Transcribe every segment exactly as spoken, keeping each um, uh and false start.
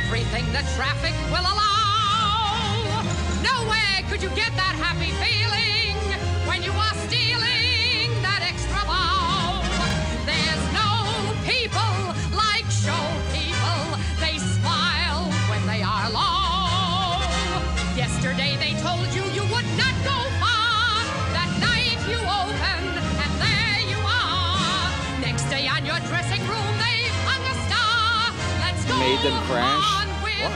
everything that traffic will allow. Nowhere could you get that happy feeling when you are stealing that extra bow. There's no people like show people. They smile when they are low. Yesterday they told you you would not go far. That night you opened and there you are. Next day on your dressing room they hung a star. Let's go. Made them crash. On with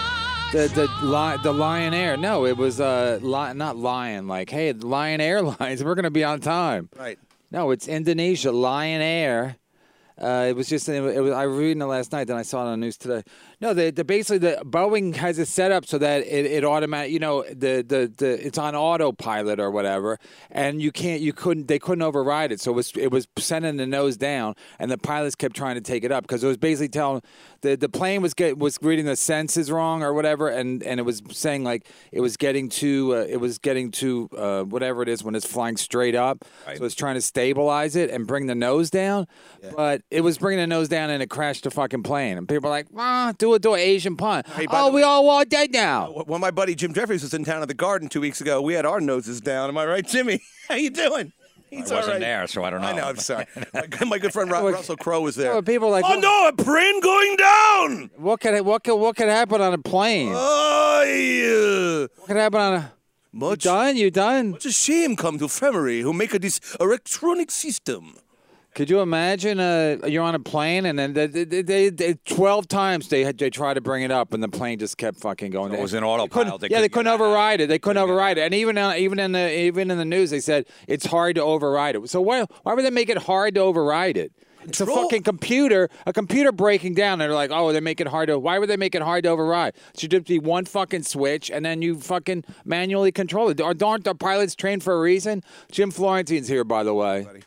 The the li- the Lion Air. No, it was uh li- not Lion. Like, hey, Lion Airlines. We're gonna be on time. Right. No, it's Indonesia. Lion Air. Uh, it was just it was, I was reading it last night, then I saw it on the news today. No, the, the basically the Boeing has it set up so that it, it automatic, you know, the, the the it's on autopilot or whatever, and you can't you couldn't they couldn't override it, so it was it was sending the nose down, and the pilots kept trying to take it up because it was basically telling the the plane was get was reading the senses wrong or whatever, and, and it was saying like it was getting to uh, it was getting to uh, whatever it is when it's flying straight up, right. So it's trying to stabilize it and bring the nose down, yeah. But it was bringing the nose down and it crashed the fucking plane, and people are like, ah, do it, do it, Asian pun. Hey, oh, we way, all all dead now. When my buddy Jim Jeffries was in town at the Garden two weeks ago, we had our noses down. Am I right, Jimmy? How you doing? He's I wasn't right. there, so I don't know. I know, I'm sorry. my, my good friend Russell Crowe was there. Oh, people are like, oh no, a plane going down! What could what could what could happen on a plane? Oh, yeah. What could happen on a? Much, you done? You done? Much a shame come to Femery, who make a this electronic system. Could you imagine uh, you're on a plane and then they, they, they, they twelve times they had they tried to bring it up and the plane just kept fucking going. So it was an autopilot. They yeah, they couldn't override it. They couldn't override it. And even uh, even in the even in the news they said it's hard to override it. So why why would they make it hard to override it? It's a fucking computer, a computer breaking down. And they're like, oh, they make it hard to. Why would they make it hard to override? It should just be one fucking switch, and then you fucking manually control it. Aren't the pilots trained for a reason? Jim Florentine's here, by the way. Buddy.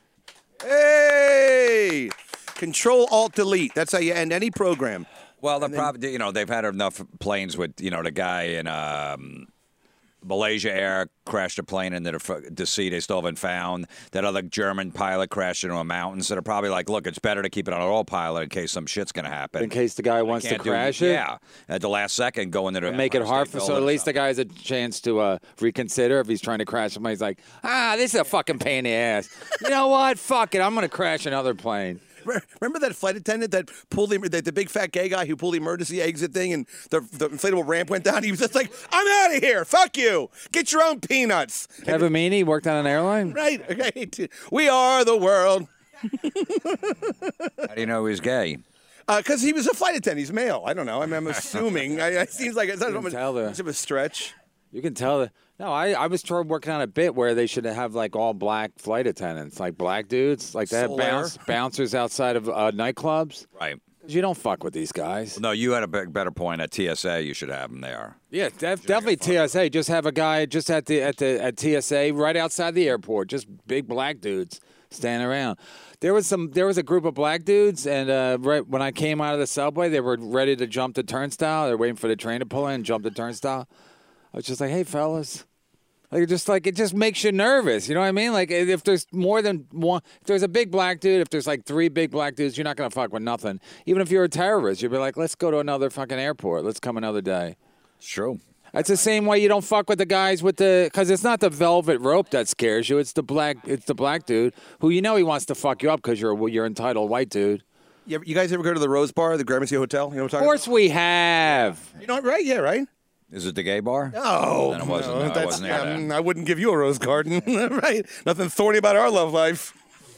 Hey! Control Alt Delete. That's how you end any program. Well, the problem, you know, they've had enough planes with, you know, the guy in um, Malaysia Air crashed a plane into the, the sea they still haven't found. That other German pilot crashed into a mountain. So they're probably like, look, it's better to keep it on autopilot in case some shit's going to happen. In case the guy wants to crash do, it? Yeah. At the last second, go into the... Make it hard for... So at least the guy has a chance to uh, reconsider if he's trying to crash somebody. He's like, ah, this is a fucking pain in the ass. You know what? Fuck it. I'm going to crash another plane. Remember that flight attendant that pulled the, the, the big fat gay guy who pulled the emergency exit thing and the, the inflatable ramp went down? He was just like, I'm out of here. Fuck you. Get your own peanuts. Kevin Meaney worked on an airline? Right. Right. We are the world. How do you know he's gay? Because uh, he was a flight attendant. He's male. I don't know. I mean, I'm assuming. I, it seems like it's not much, much of a stretch. You can tell that. No, I, I was working on a bit where they should have like all black flight attendants, like black dudes, like they have bounce, bouncers outside of uh, nightclubs. Right. Because you don't fuck with these guys. No, you had a big, better point at T S A. You should have them there. Yeah, def- definitely T S A. Just have a guy just at the at the at T S A right outside the airport. Just big black dudes standing around. There was some. There was a group of black dudes, and uh, right when I came out of the subway, they were ready to jump the turnstile. They're waiting for the train to pull in and jump the turnstile. I was just like, hey, fellas. Like, just like, it just makes you nervous. You know what I mean? Like, if there's more than one, if there's a big black dude, if there's like three big black dudes, you're not going to fuck with nothing. Even if you're a terrorist, you'll be like, let's go to another fucking airport. Let's come another day. It's true. That's the same way you don't fuck with the guys with the, because it's not the velvet rope that scares you. It's the black, it's the black dude who you know he wants to fuck you up because you're a, you're entitled white dude. You, you guys ever go to the Rose Bar, the Gramercy Hotel? You know what I'm talking about? Of course we have. You know, right? Yeah, right? Is it the gay bar? No. Then it wasn't. No, no, I wasn't there. Um, I wouldn't give you a rose garden, right? Nothing thorny about our love life.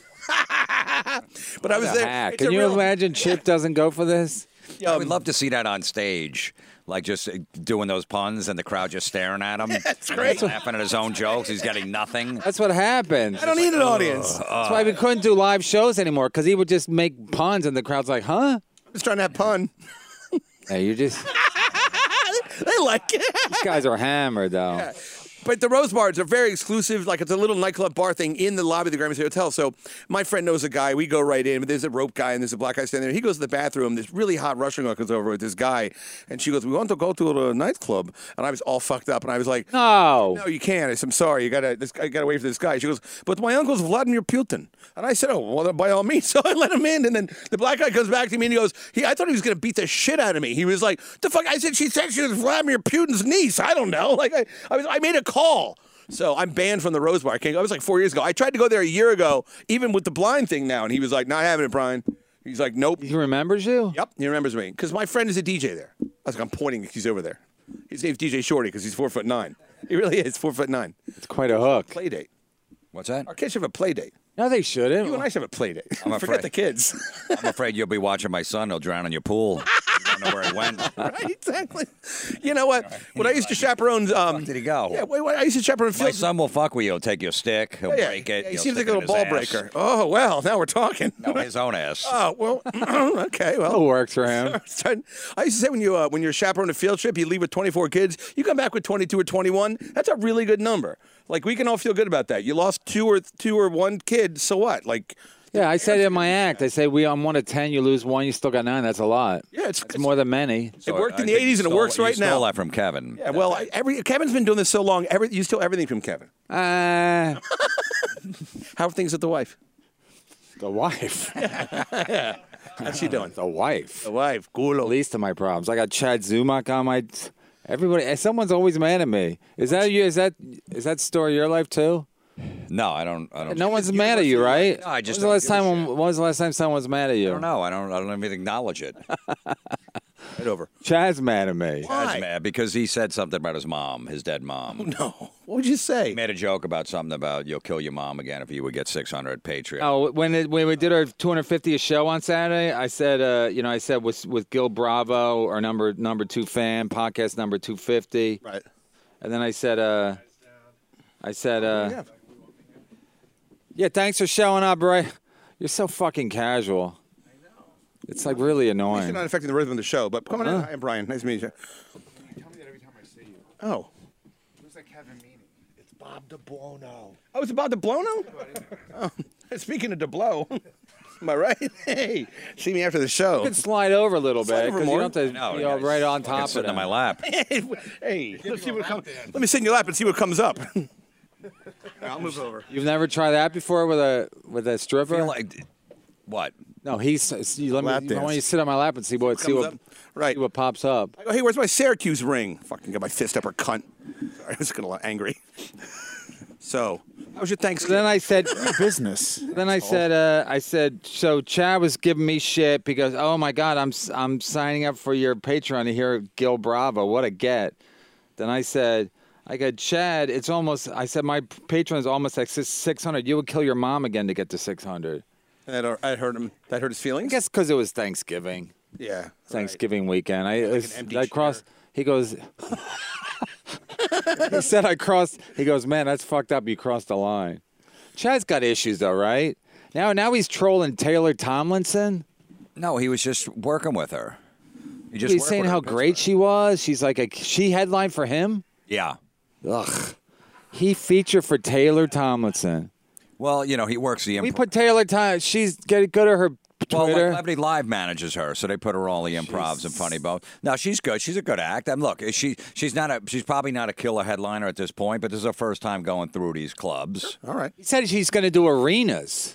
But I was there. Can you real... imagine Chip doesn't go for this? Yeah, um, we'd love to see that on stage. Like just doing those puns and the crowd just staring at him. That's great. He's laughing at his own jokes. He's getting nothing. That's what happens. I don't need an audience. Uh, That's why we couldn't do live shows anymore, because he would just make puns and the crowd's like, huh? I'm just trying to have pun. Hey, you just... They like it. These guys are hammered, though. Yeah. But the Rose Bars are very exclusive. Like, it's a little nightclub bar thing in the lobby of the Gramercy Hotel. So my friend knows a guy. We go right in. But there's a rope guy and there's a black guy standing there. He goes to the bathroom. This really hot Russian girl comes over with this guy. And she goes, we want to go to the nightclub. And I was all fucked up. And I was like, No. no, you can't. I said, I'm sorry. You gotta, this, I gotta wait for this guy. She goes, but my uncle's Vladimir Putin. And I said, oh, well, then by all means. So I let him in. And then the black guy comes back to me and he goes, he, I thought he was gonna beat the shit out of me. He was like, the fuck? I said, she said she was Vladimir Putin's niece. I don't know. Like, I, I was, I made a call. So I'm banned from the Rose Bar. I can't go. I was like four years ago. I tried to go there a year ago, even with the blind thing now. And he was like, not having it, Brian. He's like, nope. He remembers you? Yep, he remembers me. Because my friend is a D J there. I was like, I'm pointing. He's over there. His name's D J Shorty because he's four foot nine. He really is four foot nine. It's quite a hook. Play date. What's that? Our kids should have a play date. No, they shouldn't. You and I should have a play date. I'm Forget afraid. the kids. I'm afraid you'll be watching my son. He'll drown in your pool. You don't know where he went. Right, exactly. You know what? When I used to chaperone, um, Where did he go? yeah, wait, wait, I used to chaperone My field. son will fuck with you. He'll take your stick. He'll yeah, break it. yeah, he he'll seems stick like a it in little ball his ass. breaker. Oh well, now we're talking. No, his own ass. Oh well, okay, well. It works for him. I used to say when you uh, when you're chaperoning a field trip, you leave with twenty-four kids, you come back with twenty-two or twenty-one. That's a really good number. Like we can all feel good about that. You lost two or two or one kid, so what? Like, Yeah, I said it in my act. I say we on one to ten, you lose one, you still got nine. That's a lot. Yeah, it's- It's more than many. it worked in I the think eighties you and it stole- works right you now. stole that from Kevin. Yeah, well, I, every Kevin's been doing this so long. Every, you steal everything from Kevin. Uh, How are things with the wife? the wife. How's she doing? The wife. The wife, The culo. least of my problems. I got Chad Zumock on my. Everybody, someone's always mad at me. Is that you? Is that is that story your life too? No, I don't. I don't. No one's mad at you, right? No, I just When was the last don't give a time? shit. When was the last time someone was mad at you? I don't know. I don't. I don't even acknowledge it. Right over. Chad's mad at me. Why? That's mad because he said something about his mom, his dead mom. No. What would you say? He made a joke about something about you'll kill your mom again if you would get six hundred Patreon. Oh, when it, when we did our two hundred fiftieth show on Saturday, I said, uh, you know, I said with with Gil Bravo, our number number two fan, podcast number two fifty, Right. and then I said, uh, I said, uh, Yeah. yeah, thanks for showing up, Bray. You're so fucking casual. It's like really You're annoying. not affecting the rhythm of the show, but come on in. Huh? Hi, I'm Brian. Nice to meet you. You tell me that every time I see you. Oh. Looks like Kevin Meaney. It's Bob DeBlono. Oh, it's about DeBlono? Oh, speaking of DeBlow, am I right? Hey, see me after the show. You can slide over a little Slide bit over because you more. don't have to No, be all guys, right on fucking top of sitting them. on my lap. Hey, hey, let's see what comes. Let me sit in your lap and see what comes up. I'll move over. You've never tried that before with a with a stripper? Feel like what? No, he's. You let Lap me. I want dance. you to sit on my lap and see what see comes what up. Right. see what pops up. I go, hey, where's my Syracuse ring? Fucking got my fist up her cunt. Sorry, I was getting a lot angry. So, how was your Thanksgiving? Then I said. Business. Then I said. Uh, I said. So Chad was giving me shit because oh my god, I'm s- I'm signing up for your Patreon to hear Gil Bravo. What a get. Then I said. I go, Chad, it's almost, I said, my Patreon is almost like six hundred. You would kill your mom again to get to six hundred. that, I hurt him. That hurt his I feelings. guess because it was Thanksgiving. Yeah. Thanksgiving weekend. I, an it's- empty I crossed, chair. he goes, he said I crossed, he goes, man, that's fucked up. You crossed the line. Chad's got issues though, right? Now, now he's trolling Taylor Tomlinson. No, he was just working with her. He just He's worked saying with her how in great Pittsburgh. she was. She's like a, she headlined for him. Yeah. Ugh. He featured for Taylor Tomlinson. Well, you know, he works the. We Imp- put Taylor Tom. She's get go to her well, like Twitter. Levity Live manages her, so they put her all the improvs and funny bones. No, she's good. She's a good act. And look, she she's not a she's probably not a killer headliner at this point, but this is her first time going through these clubs. All right. He said she's going to do arenas.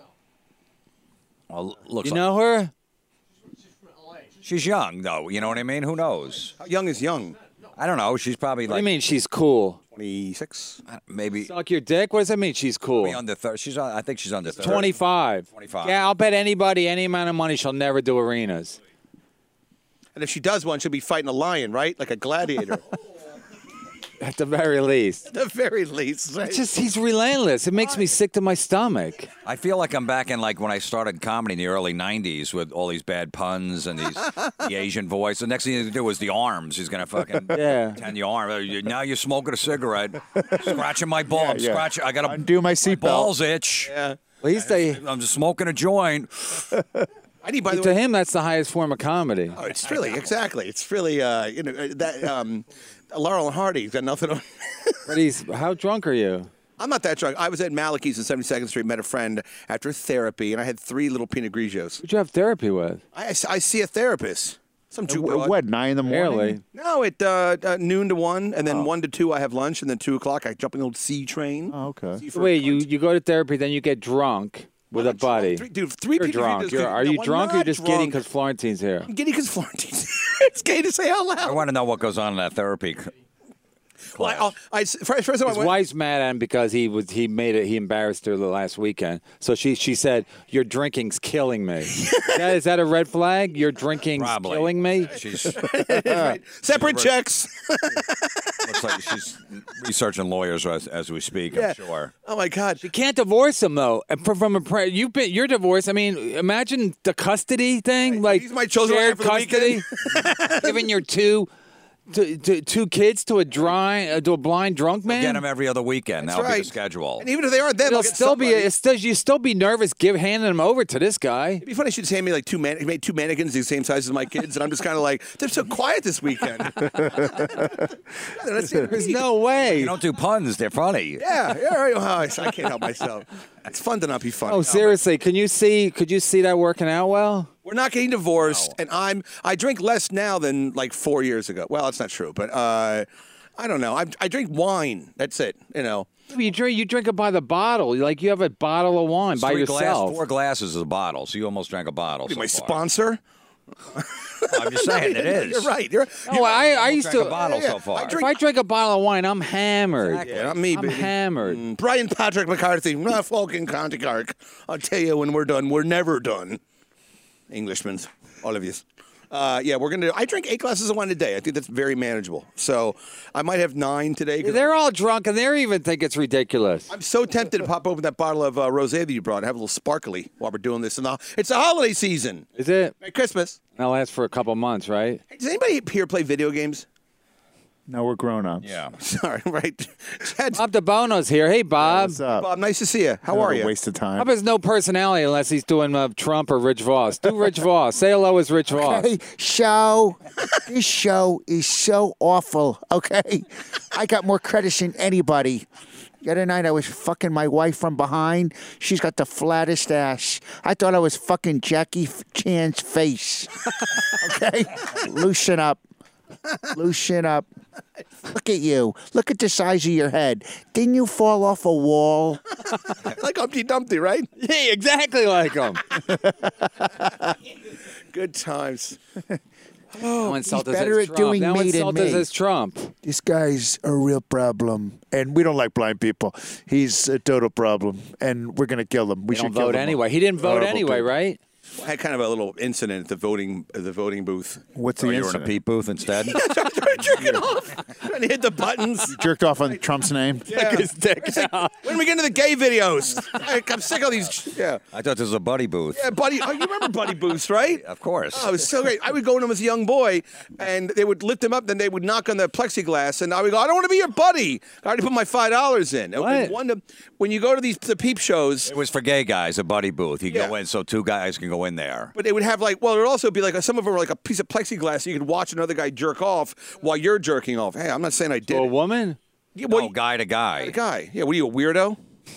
Well, looks You like know her? she's young though. You know what I mean? Who knows? How young is young? I don't know. She's probably What do like you mean she's cool? twenty-six. maybe Suck your dick? What does that mean? She's cool. maybe under thirty. She's on, I think she's under thirty. twenty-five. twenty-five. Yeah, I'll bet anybody any amount of money she'll never do arenas. And if she does one, she'll be fighting a lion, right? Like a gladiator. At the very least. At the very least. Right? It's just he's relentless. It makes me sick to my stomach. I feel like I'm back in like when I started comedy in the early nineties with all these bad puns and these the Asian voice. The next thing to do was the arms. He's gonna fucking Yeah. ten your arm. Uh, you- Now you're smoking a cigarette, scratching my ball. I'm yeah. scratching. I got to Undo my seatbelt. balls itch. yeah. Well, he's the, I'm just smoking a joint. I need, by the to way. him, that's the highest form of comedy. Oh, it's really exactly. It's really uh, you know uh, that um, Laurel and Hardy's got nothing on. But he's how drunk are you? I'm not that drunk. I was at Malachi's on seventy-second Street, met a friend after therapy, and I had three little Pinot Grigios. Who'd you have therapy with? I, I see a therapist. Some Jew broad. What, nine in the morning? Barely. No, at uh, uh, noon to one, and then oh. one to two I have lunch, and then two o'clock I jump on the old C train. Oh, okay. C Wait, you, you go to therapy, then you get drunk with a buddy. Three, dude, three You're people drunk. You're, are no, you I'm drunk or you're just drunk. giddy because Florentine's here? I'm giddy because Florentine's here. It's gay to say out loud. I want to know what goes on in that therapy. Well, I, I, first, first time His I went, wife's mad at him because he was he made it he embarrassed her the last weekend. So she she said, "Your drinking's killing me." that, is that a red flag? Your drinking's Probably. killing me. She's right. Separate she's checks. looks like she's researching lawyers as, as we speak. Yeah. I'm sure. Oh my God. You can't divorce him though. And From, from a pre- you've been you're divorced. I mean, imagine the custody thing, like He's my chosen shared wife for the custody, giving your two. To, to, two kids to a dry uh, to a blind drunk man. Get them every other weekend. That's That'll right. be the schedule. And even if they aren't, then It'll they'll get still be. somebody. It's still, you still be nervous. Give handing them over to this guy. It'd be funny if you just hand me like two man, he made two mannequins the same size as my kids, and I'm just kind of like, they're so quiet this weekend. There's no way. You don't do puns. They're funny. Yeah, yeah, right. Oh, I can't help myself. It's fun to not be funny. Oh, seriously? Can you see? Could you see that working out well? We're not getting divorced, and I'm I drink less now than like four years ago. Well, that's not true, but uh, I don't know. I, I drink wine. That's it. You know. You drink. You drink it by the bottle. Like you have a bottle of wine by Three yourself. Glass, four glasses is a bottle, so you almost drank a bottle. Be so my far. sponsor. I'm just saying it is. You're right. You're, No, you're I, I used Drank to. a bottle yeah, so far. I If drink- I drink a bottle of wine, I'm hammered. Exactly. Yeah, not me, I'm baby. hammered. Mm, Brian Patrick McCarthy, not fucking County Cork. I'll tell you when we're done. We're never done. Englishmen, all of you. Uh, yeah, we're gonna. I drink eight glasses of wine a day. I think that's very manageable. So I might have nine today. 'cause They're all drunk, and they even think it's ridiculous. I'm so tempted to pop open that bottle of uh, rosé that you brought and have a little sparkly while we're doing this. And the, it's the holiday season. Is it? Merry Christmas. That'll last for a couple months, right? Hey, does anybody here play video games? No, we're grown-ups. Yeah. Sorry, right? Chad, Bob DeBono's here. Hey, Bob. What's up? Bob, nice to see you. How Not are a you? Waste of time. Bob has no personality unless he's doing uh, Trump or Rich Voss. Do Rich Voss. Say hello as Rich Voss. Hey, show. This show is so awful, okay? I got more credits than anybody. The other night I was fucking my wife from behind. She's got the flattest ass. I thought I was fucking Jackie Chan's face. Okay? Loosen up. Loosen up. Look at you. Look at the size of your head. Didn't you fall off a wall? Like Humpty Dumpty, right? Yeah, exactly like him. Good times. No insult us better as at Trump. doing No me than insult us me. as Trump. This guy's a real problem. And we don't like blind people. He's a total problem. And we're going to kill him. We He should don't kill vote him. anyway. He didn't vote Horrible anyway, people. right? I had kind of a little incident at the voting the voting booth. What's the So you were in a incident? Pete booth instead? Jerking off. Trying to hit the buttons. Jerked off on Trump's name? Yeah. His dick out. When we get into the gay videos, I, I'm sick of these. Yeah, I thought this was a buddy booth. yeah, buddy. Oh, you remember Buddy Booths, right? Of course. Oh, it was so great. I would go to them as a young boy, and they would lift him up, then they would knock on the plexiglass, and I would go, I don't want to be your buddy. I already put my five dollars in. And What? One to, when you go to these the peep shows, It was for gay guys, a buddy booth. You Yeah. go in so two guys can go in there. but they would have like, well, it would also be like, some of them were like a piece of plexiglass, so you could watch another guy jerk off while you're jerking off. Hey, I'm not saying I did. To a it. woman? Yeah, No, well, guy to guy. the guy. Yeah, what are you, a weirdo?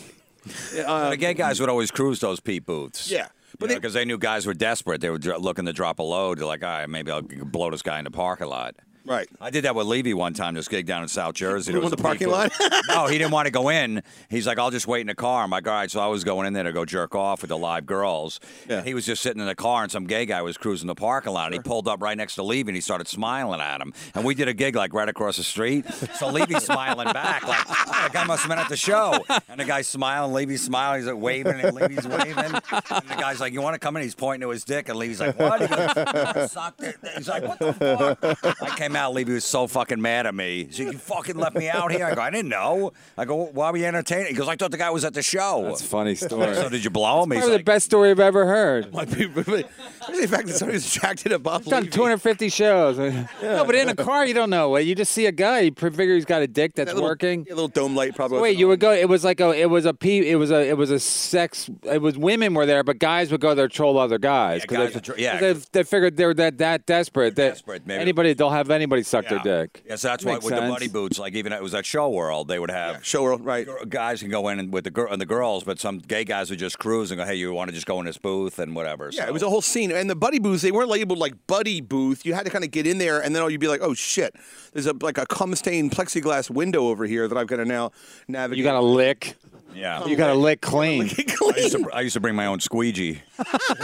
Yeah, the gay guys would always cruise those Pete booths. Yeah. But Because they- they, they knew guys were desperate. They were dr- looking to drop a load. They're like, all right, maybe I'll blow this guy in the parking lot. Right. I did that with Levy one time, this gig down in South Jersey. Blew There was him in the a Pete parking booth. No, he didn't want to go in. He's like, I'll just wait in the car. I'm like, all right. So I was going in there to go jerk off with the live girls. Yeah. He was just sitting in the car, and some gay guy was cruising the parking lot. And he pulled up right next to Levy, and he started smiling at him. And we did a gig like right across the street. So Levy's smiling back, like, oh, the guy must have been at the show. And the guy's smiling, Levy's smiling, he's like waving, and Levy's waving. And the guy's like, you want to come in? He's pointing to his dick, and Levy's like, what? He goes, "I sucked it." He's like, what the fuck? I came out, Levy was so fucking mad at me. He's like, you fucking left me out here. I go, I didn't know. I go, why were you entertaining? He goes, I thought the guy was at the show. That's a funny story. So did you blow him? He's Probably the like, best story I've ever heard. Might be really, really the fact that somebody was attracted to Bob I've done Levy. two hundred fifty shows. No, but in a car, you don't know. You just see a guy. You figure he's got a dick that's That little, working. yeah, little dome light probably. Wait, you would go. It was like a. It was a p. It was a. It was a sex. It was women were there, but guys would go there to troll other guys. Yeah, 'cause guys they, would tro- yeah. 'cause they, they figured they were that that desperate that desperate, maybe. anybody they'll have any anybody suck their dick. Yes, that's why Makes with the sense. buddy boots, like even it was at Show World, they would have Show World, right? gir- guys can go in and with the girl and the girls, but some gay guys would just cruise and go, "Hey, you want to just go in this booth and whatever." Yeah, So- it was a whole scene. And the buddy booths, they weren't labeled like buddy booth. You had to kind of get in there, and then you'd be like, oh, shit. There's a like a cum-stained plexiglass window over here that I've got to now navigate. You got to lick. yeah. You got to lick clean. I used, to, I used to bring my own squeegee so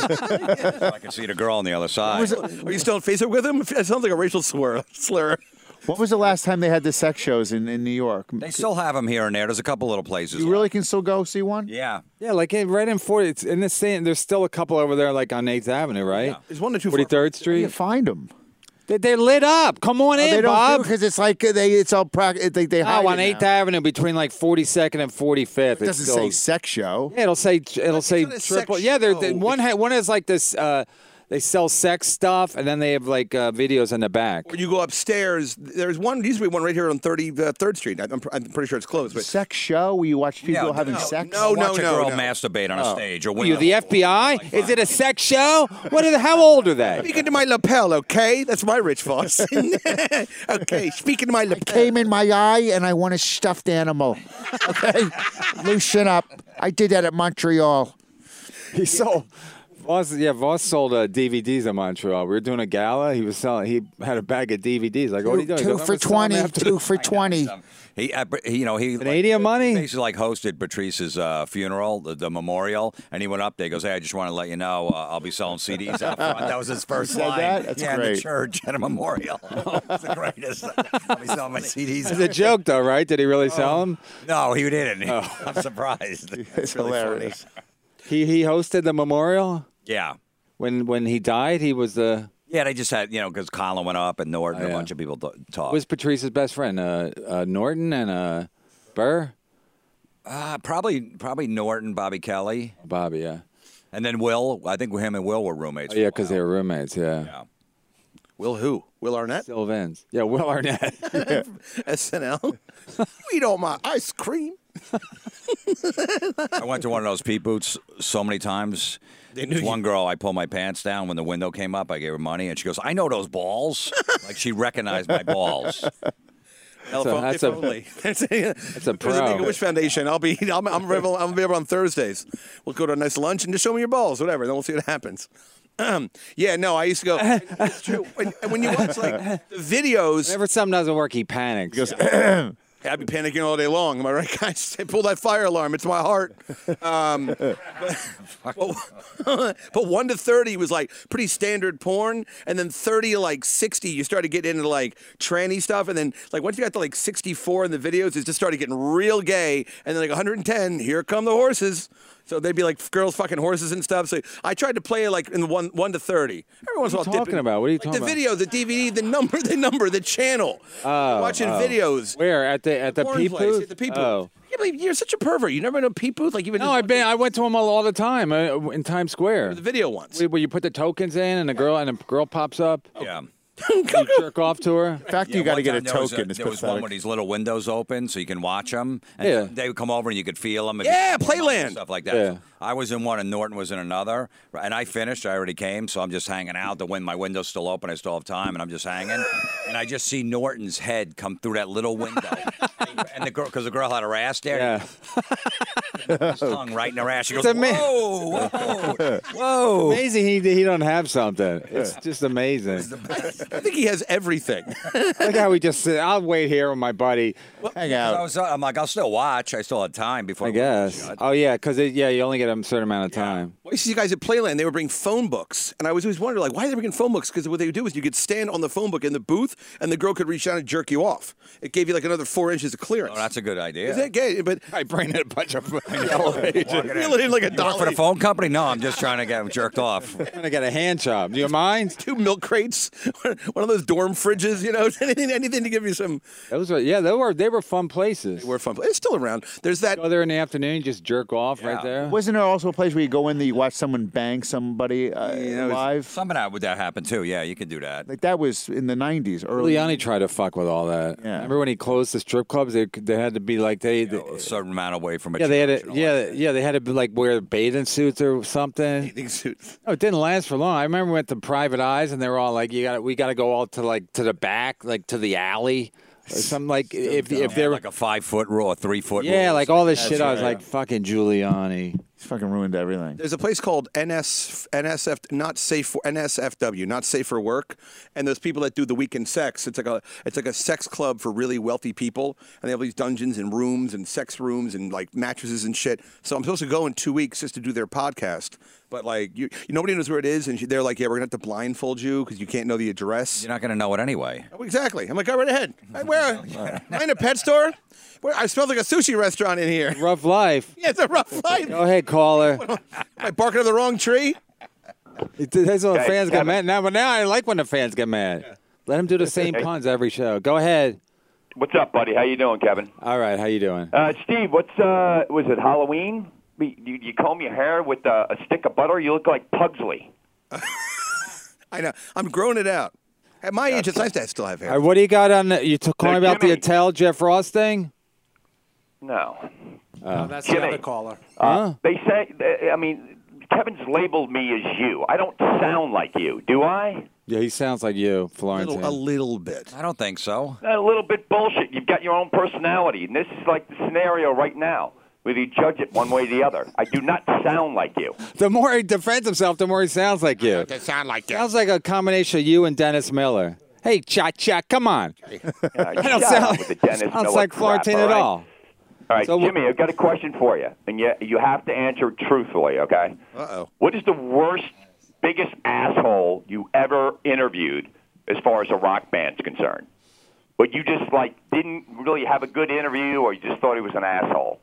I could see the girl on the other side. Are you still on Facebook with him? It sounds like a racial slur. slur. What was the last time they had the sex shows in, in New York? They still have them here and there. There's a couple little places. You really can still go see one? Yeah. Yeah, like in, right in forty. It's in the same. There's still a couple over there, like on eighth Avenue, right? There's one or two. forty-third Where do you Street. find them? They, they're lit up. Come on Oh, in, they don't Bob. because it's like they it's all practice. They they hide Oh, on it eighth now. Avenue between like forty-second and forty-fifth. It It's doesn't still, say sex show. Yeah, it'll say it'll say not a sex triple. Yeah, they're, they show. one ha, one has like this. Uh, they sell sex stuff, and then they have like uh, videos in the back. When you go upstairs, there's one. There used to be one right here on thirty-third Street. I'm, I'm pretty sure it's closed. But Sex show where you watch people Yeah, having no, sex. no, no, Watch a no, girl no. masturbate on a stage. Or Are win you a- the F B I? Is it a sex show? What are the, how old are they? speaking to my lapel, okay? That's my rich boss. Okay, speaking to my lapel. Came in my eye and I want a stuffed animal. Okay? Loosen up. I did that at Montreal. He sold. Voss, yeah, Voss sold uh, D V Ds in Montreal. We were doing a gala. He was selling. He had a bag of D V Ds. Like, what are you Two, doing? He two goes, "I'm for gonna sell 'em twenty. after Two the-" for twenty. He, uh, he, you know, he Canadian like, money? basically like hosted Patrice's uh, funeral, the, the memorial, and he went up there. He goes, "Hey, I just want to let you know, uh, I'll be selling C Ds out front." That was his first said line. that? That's yeah, in the great. church at a memorial. It's the greatest. I'll be selling my C Ds. It's a joke, though, right? Did he really sell them? No, he didn't. I'm surprised. It's hilarious. He he hosted the memorial Yeah. when when he died. He was the Yeah, they just had, you know, because Colin went up and Norton, Oh, a yeah. bunch of people th- talked. was Patrice's best friend, uh, uh, Norton and uh, Burr, uh, probably probably Norton, Bobby Kelly, Bobby. Yeah, and then Will. I think him and Will were roommates. oh, yeah, because they were roommates. Yeah, Yeah. Will who? Will Arnett? Still Vince. Yeah, Will Arnett. S N L? We don't mind ice cream. I went to one of those peep booths so many times. They knew There's you- one girl, I pulled my pants down when the window came up. I gave her money, and she goes, "I know those balls." Like she recognized my balls. If a- o- that's if a- only. That's a, that's a There's pro. a Make-A-Wish Foundation. I'll be. I'm. I'm, available, I'm available on Thursdays. We'll go to a nice lunch and just show me your balls, whatever. Then we'll see what happens. Um, yeah, no, I used to go. It's true. When, and when you watch like the videos, Whenever something doesn't work, he panics. He goes, I'd be panicking all day long. Am I right, guys? I pull that fire alarm. It's my heart. Um, but, but, but one to thirty was like pretty standard porn, and then thirty to like sixty, you started getting into like tranny stuff, and then like once you got to like sixty-four in the videos, it just started getting real gay, and then like one hundred ten, here come the horses. So they'd be like girls fucking horses and stuff. So I tried to play it like in the one one to thirty. Every once in a What are while, you dip talking in- about? What are you like talking the about? video, the D V D, the number, the number, the channel. Oh, watching oh. videos. Where at the at the Porn peep place, booth? At the peep booth. Oh. Yeah, but you're such a pervert. You never been to a peep booth? Like even No, I've been. I went to him all, all the time uh, in Times Square. the video ones. Where where you put the tokens in, and a girl and a girl pops up. Yeah. You jerk off to her. the fact Yeah, you got to one get a time there was token is There was one pathetic. with these little windows open, so you can watch them. And Yeah. they would come over and you could feel them. Yeah, Playland. Stuff like that. Yeah. I was in one and Norton was in another. And I finished. I already came, so I'm just hanging out. The wind, my window's still open. I still have time, and I'm just hanging. And I just see Norton's head come through that little window. And the girl, because the girl had her ass there. Yeah. His tongue right in her ass. She goes, It's ama- whoa, whoa, whoa. Amazing he he don't have something. It's just amazing. I think he has everything. Look how we just sit. I'll wait here with my buddy. Hang So I out. was, I'm like, I'll still watch. I still had time before I the window guess. shut. Oh yeah, because yeah, you only get a certain amount of time. I used to see guys at Playland. They would bring phone books, and I was always wondering, like, why are they bringing phone books? Because what they would do is you could stand on the phone book in the booth, and the girl could reach down and jerk you off. It gave you like another four inches of clearance. Oh, that's a good idea. Is that gay? But I bring in a bunch of yellow pages. really like a You work for the dolly. phone company? No, I'm just trying to get jerked off. I'm gonna get a hand job. Do you mind? Two milk crates, one of those dorm fridges, you know, anything, anything to give you some. Those were yeah, they were they were fun places. We're fun. It's still around. There's that. Go there in the afternoon, just jerk off right Yeah. there. Wasn't there also a place where you go in there, you watch someone bang somebody uh, Yeah, it was- live? Some of that would that happen too. Yeah, you could do that. Like that was in the nineties, early. Giuliani tried to fuck with all that. Yeah. Remember when he closed the strip clubs? They they had to be like they. they A certain amount away from a yeah, they had church to. and all Yeah, that. yeah, they had to be like wear bathing suits or something. Oh, it didn't last for long. I remember we went to Private Eyes, and they were all like, "You got, we got to go all to like to the back, like to the alley, or something like if if Yeah, they're like a five foot rule, a three foot. yeah, rule. like all this shit." I right. was like, "Fucking Giuliani." He's fucking ruined everything. There's a place called N S N S F, not safe for N S F W, not safe for work. And those people that do the weekend sex, it's like a it's like a sex club for really wealthy people, and they have these dungeons and rooms and sex rooms and like mattresses and shit. So I'm supposed to go in two weeks just to do their podcast. But like you, nobody knows where it is, and she, they're like, "Yeah, we're gonna have to blindfold you because you can't know the address." You're not going to know it anyway. Oh, exactly. I'm like, "Go right ahead." I, where? Am I in a pet store? Where, I smell like a sushi restaurant in here. Rough life. Yeah, it's a rough life. Go ahead, caller. Am I barking up the wrong tree? It- That's when the Hey, fans get Kevin. mad. Now, but now I like when the fans get mad. Let them do the same puns every show. Go ahead. What's up, buddy? How you doing, Kevin? All right, how you doing? Uh, Steve, what's uh, was it Halloween? You, you comb your hair with uh, a stick of butter. You look like Pugsley. I know. I'm growing it out. At my age, it's nice to still have hair. All right, what do you got on? The, you t- calling Hey, about the Jimmy. Attell Jeff Ross thing? No. No, that's Jimmy. the other caller. Huh? They say, I mean, Kevin's labeled me as you. I don't sound like you, do I? Yeah, he sounds like you, a, Florentine. little, a little bit. I don't think so. A little bit bullshit. You've got your own personality, and this is like the scenario right now. Whether you judge it one way or the other. I do not sound like you. The more he defends himself, the more he sounds like you. They sound like that. Sounds like a combination of you and Dennis Miller. Hey, Cha Cha, come on. Uh, I don't shut sound up with the Dennis sounds Miller like crap, Florentine all at right? all. All right, So wh- Jimmy, I've got a question for you, and you you have to answer it truthfully, okay? Uh-oh. What is the worst, biggest asshole you ever interviewed as far as a rock band's concerned? But you just, like, didn't really have a good interview, or you just thought he was an asshole?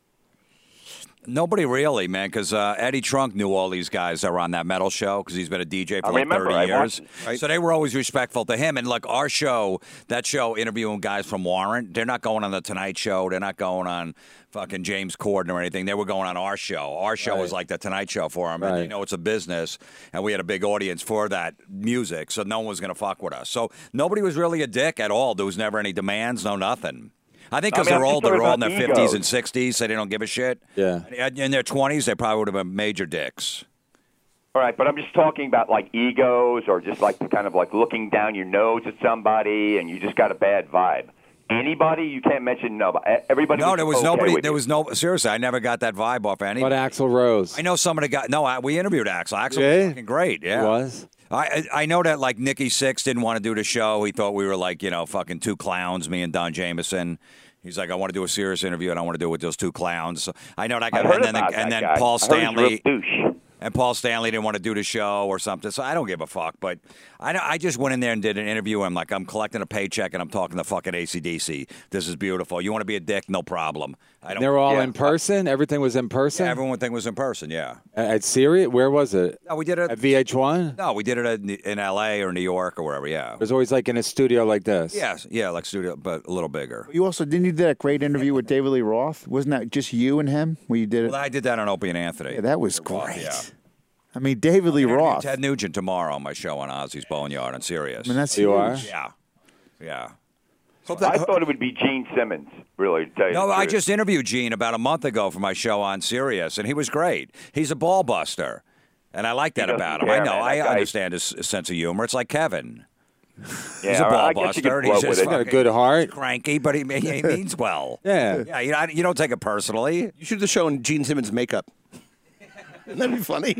Nobody really, man, because uh, Eddie Trunk knew all these guys that were on that metal show because he's been a D J for I like remember, thirty I years. watched Right. So they were always respectful to him. And like our show, that show interviewing guys from Warrant, they're not going on the Tonight Show. They're not going on fucking James Corden or anything. They were going on our show. Our show was like the Tonight Show for them. And Right. they know it's a business. And we had a big audience for that music. So no one was going to fuck with us. So nobody was really a dick at all. There was never any demands, no nothing. I think I because mean, I'm they're just old, they're talking all in their about fifties egos. and sixties, so they don't give a shit. Yeah. And in their twenties, they probably would have been major dicks. All right, but I'm just talking about, like, egos or just, like, kind of, like, looking down your nose at somebody and you just got a bad vibe. Anybody? You can't mention nobody. Everybody No, there was okay nobody. with There you. was no. Seriously, I never got that vibe off any. But Axl Rose. I know somebody got. No, I, we interviewed Axel. Axel Yeah? was fucking great. Yeah, He was? I I I know that like Nikki Sixx didn't want to do the show. He thought we were like you know fucking two clowns, me and Don Jameson. He's like, I want to do a serious interview, and I want to do it with those two clowns. So I know that I guy. heard And then, about and that then guy. Paul I heard he's a real Stanley. douche. And Paul Stanley didn't want to do the show or something, so I don't give a fuck. But I, I just went in there and did an interview. I'm like, I'm collecting a paycheck and I'm talking to fucking A C D C. This is beautiful. You want to be a dick? No problem. I don't. They were all Yeah. in person? Everything was in person? Yeah, everyone thing was in person. Yeah. At at Sirius? Where was it? No, we did it At V H one? No, we did it in, in L A or New York or wherever. Yeah. It was always like in a studio like this. Yes. Yeah, like studio, but a little bigger. You also didn't you do that great interview with David Lee Roth? Wasn't that just you and him? Where you did it? Well, I did that on Opie and Anthony. Yeah, that was Roth, great. Yeah. I mean, David Lee Interview Roth. Ted Nugent tomorrow on my show on Ozzy's Boneyard on Sirius. I mean, that's You huge. are? yeah. Yeah. Hope that, I thought it would be Gene Simmons, really, to tell you No, the I truth. just interviewed Gene about a month ago for my show on Sirius, and he was great. He's a ball buster, and I like that doesn't about him. care, I know. man. I That guy- understand his sense of humor. It's like Kevin. yeah, He's a all right, ball I guess you buster. could and He's float just with it. Got a fucking good heart. cranky, but he, he means well. Yeah. Yeah, you, you don't take it personally. you should have shown Gene Simmons makeup. Wouldn't that be funny?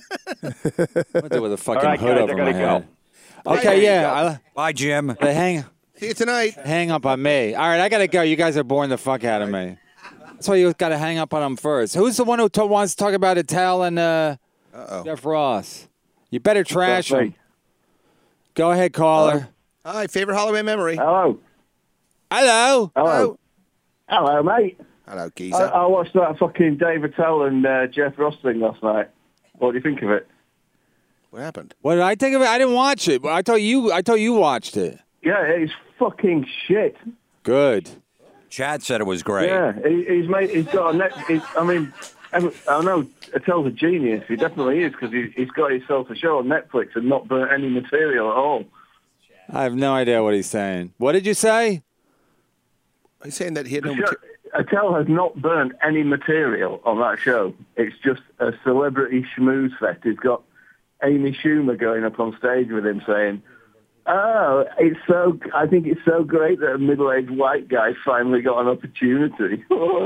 I do with a fucking All right, hood guys, I over gotta my go. head. Bye. Okay, yeah. Bye, Jim. I, they hang, See you tonight. hang up on me. All right, I got to go. You guys are boring the fuck out of me. That's why you got to hang up on them first. Who's the one who to- wants to talk about Attell and uh, Jeff Ross? You better trash That's him. me. Go ahead, caller. Hi, favorite Halloween memory. Hello. Hello. Hello. Hello, mate. Hello, I, geezer. I watched that fucking Dave Attell and uh, Jeff Ross thing last night. What do you think of it? What happened? What did I think of it? I didn't watch it. I thought you. I thought you watched it. Yeah, it's fucking shit. Good. Chad said it was great. Yeah, he, he's made. He's got a net. He's, I mean, Every, I know Attell's a genius. He definitely is because he, he's got himself a show on Netflix and not burnt any material at all. I have no idea what he's saying. What did you say? He's saying that he had no. The show, Attell has not burnt any material on that show. It's just a celebrity schmooze fest. He's got Amy Schumer going up on stage with him saying, "Oh, it's so. I think it's so great that a middle-aged white guy finally got an opportunity."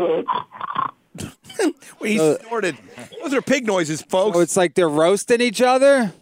Well, he Uh, snorted. Those are pig noises, folks. Oh, it's like they're roasting each other?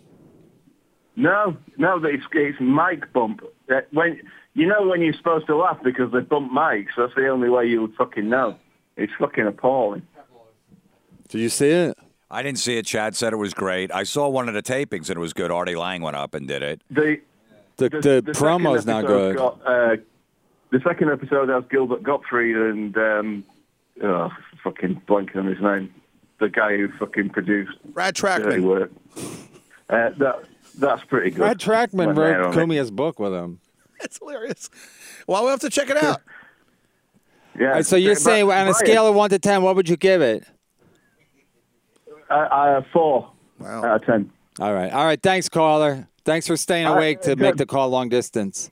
No, no, it's, it's mic bump. Uh, When you know when you're supposed to laugh because they bump mics. That's the only way you would fucking know. It's fucking appalling. Did you see it? I didn't see it. Chad said it was great. I saw one of the tapings and it was good. Artie Lang went up and did it. The The, the, the promo's second not episode good. Got, uh, the second episode has Gilbert Gottfried and um, oh, fucking blanking on his name. The guy who fucking produced Brad Dirty Trackman. Work. Uh, that that's pretty good. Brad Trackman When they're wrote on it. Kumia's book with him. That's hilarious. Well, we'll have to check it out. Yeah. All right, so you're But- saying on a Brian, scale of one to ten, what would you give it? I, I have four Wow. out of ten. All right. All right. Thanks, caller. Thanks for staying All right, awake to good. make the call long distance.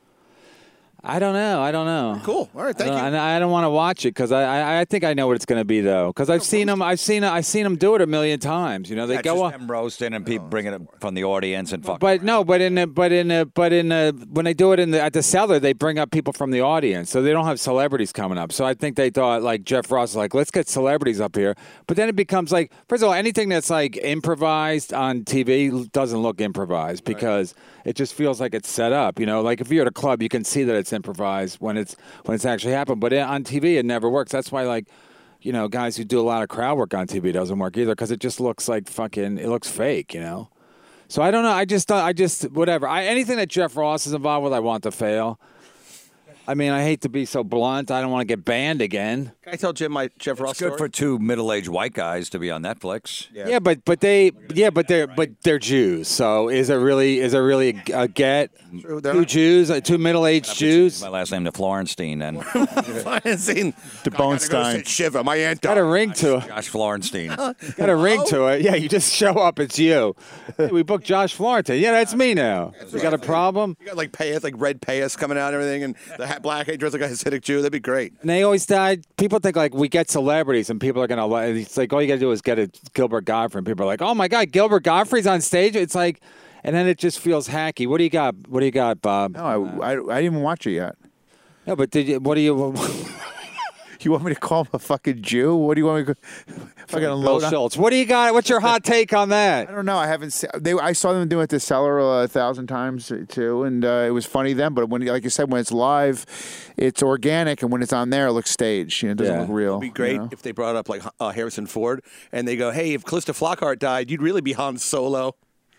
I don't know. I don't know. Cool. All right. Thank I you. don't, I, I don't want to watch it because I, I I think I know what it's going to be though because I've seen them I've seen I've seen them do it a million times. You know they That's go just on. them roasting and people bringing it from the audience and fucking. But no, but in the, but in the, but in the, when they do it in the at the cellar, they bring up people from the audience, so they don't have celebrities coming up. So I think they thought like Jeff Ross was like, let's get celebrities up here. But then it becomes like, first of all, anything that's like improvised on T V doesn't look improvised because it just feels like it's set up. You know, like if you're at a club, you can see that it's improvised when it's when it's actually happened. But on T V, it never works. That's why like. You know, guys who do a lot of crowd work on T V doesn't work either because it just looks like fucking. It looks fake, you know. So I don't know. I just, I just, whatever. I, anything that Jeff Ross is involved with, I want to fail. I mean, I hate to be so blunt. I don't want to get banned again. Can I tell Jim my Jeff Ross It's good story? for two middle-aged white guys to be on Netflix. Yeah, but but they, yeah, but they're but they're Jews. So is it really is it really a, a get? True, they're Two not- Jews, uh, two middle-aged Jews. My last name to Florenstein and Financing. The Bonestein. Shiva. My aunt. Got a ring to it. Josh Florenstein. Got a ring to it. Yeah, you just show up. It's you. Hey, we booked Josh Florentine. Yeah, that's me now. We got a problem. You got like payas, like red payas coming out and everything, and the hat, black hair dressed like a Hasidic Jew. That'd be great. And they always died. People think like we get celebrities and people are gonna. li- It's like all you gotta do is get a Gilbert Gottfried. And people are like, oh my god, Gilbert Gottfried's on stage. It's like, and then it just feels hacky. What do you got? What do you got, Bob? No, I, I, I didn't even watch it yet. No, but did you? What do you? You want me to call him a fucking Jew? What do you want me to fucking Bill unload on? Schultz. What do you got? What's your hot take on that? I don't know. I haven't. Se- they. I saw them do it at the cellar uh, a thousand times too, and uh, it was funny then. But when, like you said, when it's live, it's organic, and when it's on there, it looks staged. You know, it doesn't Yeah. look real. It'd be great you know? if they brought up like uh, Harrison Ford and they go, "Hey, if Calista Flockhart died, you'd really be Han Solo."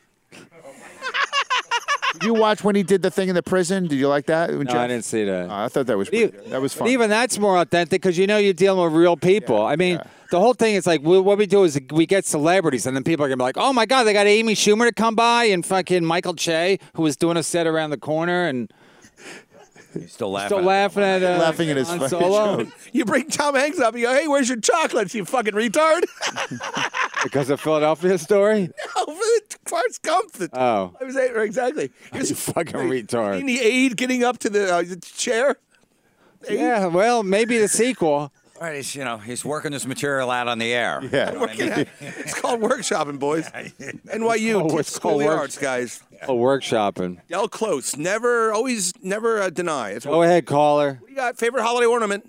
Did you watch when he did the thing in the prison? Did you like that? When No, Jeff- I didn't see that. Oh, I thought that was But e- pretty good. That was but fun. even that's more authentic because you know you're dealing with real people. I mean, yeah. the whole thing is like we, what we do is we get celebrities, and then people are gonna be like, "Oh my God, they got Amy Schumer to come by and fucking Michael Che, who was doing a set around the corner, and He's still laughing. still laughing at uh, Laughing at his Han fucking Solo show. You bring Tom Hanks up, you go, "Hey, where's your chocolates, you fucking retard?" because of Philadelphia story. Oh, for the Forrest Gump. The, Oh. I was there, exactly. Here's You fucking retard. In the aide getting up to the, uh, the chair. Aide. Yeah, well, maybe the sequel. All right, he's, you know, he's working this material out on the air. Yeah. Working at- it's called workshopping, boys. N Y U, Oh, Kids it's School of called the work- Arts, guys. Oh, workshopping. Del Close, never, always, never uh, deny. It's Go what, ahead, caller. what do you got? Favorite holiday ornament?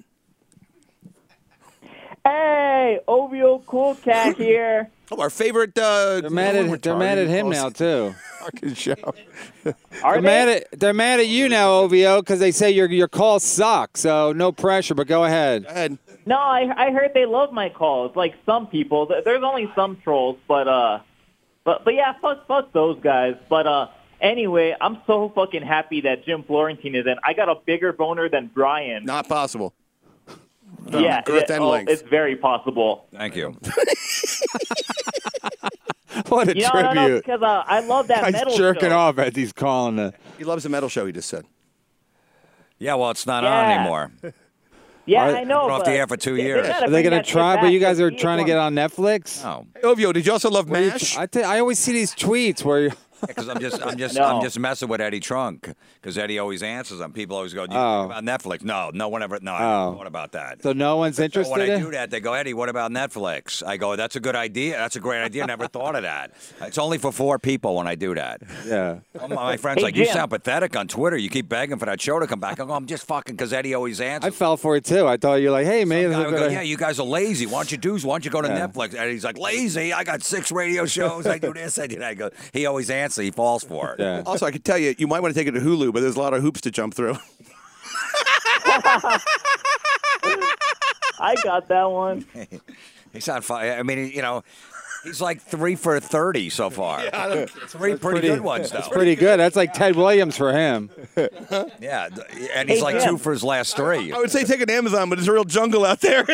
Hey, O V O Cool Cat here. Oh, our favorite. Uh, They're mad at they're mad at him now too. Fucking show. Are They're they? mad at they're mad at you now, O V O, because they say your your calls suck. So no pressure, but go ahead. Go ahead. No, I I heard they love my calls. Like some people, Th- there's only some trolls, but uh, but but yeah, fuck fuck those guys. But uh, anyway, I'm so fucking happy that Jim Florentine is in. I got a bigger boner than Brian. Not possible. yeah, girth yeah, and oh, length. it's very possible. Thank you. What a You know, no, no, tribute. because uh, I love that Guy's metal jerking show. off as he's calling the. He loves the metal show. He just said. Yeah, well, it's not Yeah. on anymore. Yeah, Are- I know. Been off but the air for two they- they years. gotta Are they bring gonna that shit try? But back. you guys are It's trying to V H get one. on Netflix. No, Ovio, did you also love What do you- MASH? I, th- I always see these tweets where you because I'm just, I'm just, No. I'm just messing with Eddie Trunk because Eddie always answers them. People always go, "Do you Oh. think about Netflix?" No, no one ever. No, I Oh. never thought about that. so no one's So interested when I in. do that, they go, Eddie, what about Netflix? I go, that's a good idea. That's a great idea. Never thought of that. It's only for four people when I do that. Yeah. All My friends Hey, like, you Jim. sound pathetic on Twitter. You keep begging for that show to come back. I go, I'm just fucking because Eddie always I answers. fell for it too. I thought you're like, hey, maybe I that's a would good go, idea. yeah, you guys are lazy. Why don't you do? Why don't you go to Yeah. Netflix? And he's like, lazy. I got six radio shows. I do this. I do that. I go, he always answers. He falls for it. Yeah. Also, I could tell you, you might want to take it to Hulu, but there's a lot of hoops to jump through. I got that one. He's not fine. I mean, you know, he's like three for thirty so far. Three pretty, pretty- good ones, though. It's pretty good. That's like Ted Williams for him. Yeah, th- and he's Hey, like Jim. two for his last three. I would say take an Amazon, but it's a real jungle out there.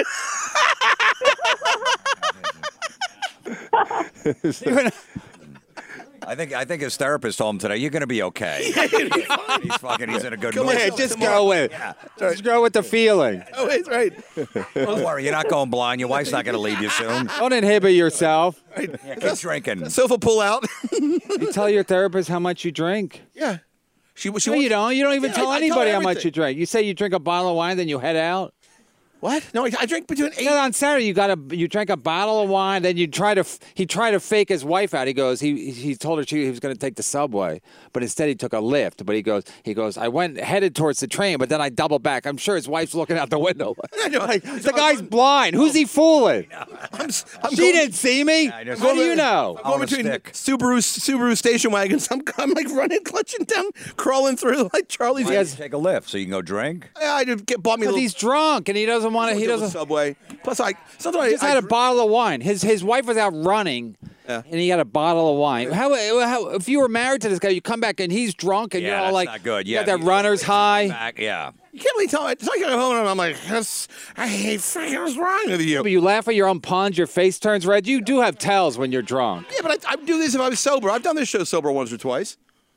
I think I think his therapist told him today, "You're going to be okay." He's fucking. He's in a good Come mood. on, Yeah, just go with it. Just go with the feeling. Oh, he's right. Don't worry, you're not going blind. Your wife's not going to leave you soon. Don't inhibit yourself. Yeah, keep drinking. Sofa pull out. You tell your therapist how much you drink. Yeah. She, she No, wants- you don't. You don't even Yeah, tell I- I tell anybody her how much everything. you drink. You say you drink a bottle of wine, then you head out. What? No, I, I drink between eight. You know, on Saturday, you got a you drank a bottle of wine. Then you try to f- he tried to fake his wife out. He goes he he told her she, he was going to take the subway, but instead he took a lift. But he goes he goes I went headed towards the train, but then I doubled back. I'm sure his wife's looking out the window. Like, the guy's blind. Who's he fooling? I'm, s- I'm She going, didn't see me. I just- How do you know? I'm going On a between stick. Subaru Subaru station wagons. I'm, I'm like running, clutching down, crawling through like Charlie's. Why Yeah, don't you take a lift so you can go drink? I just get bought me a Because little. he's drunk and he doesn't want to. He doesn't. Subway. Plus, I sometimes He just I, had I a bottle of wine. His his wife was out running, Yeah. and he had a bottle of wine. How, how if you were married to this guy, you come back and he's drunk, and Yeah, you're all that's like, not good. you Yeah, got that you- runner's high. Back, yeah. You can't really tell. It's like I come home and I'm like, that's, I hate freaking. What's wrong with you? But you laugh at your own puns, your face turns red. You do have tells when you're drunk. Yeah, but I, I'd do this if I was sober. I've done this show sober once or twice.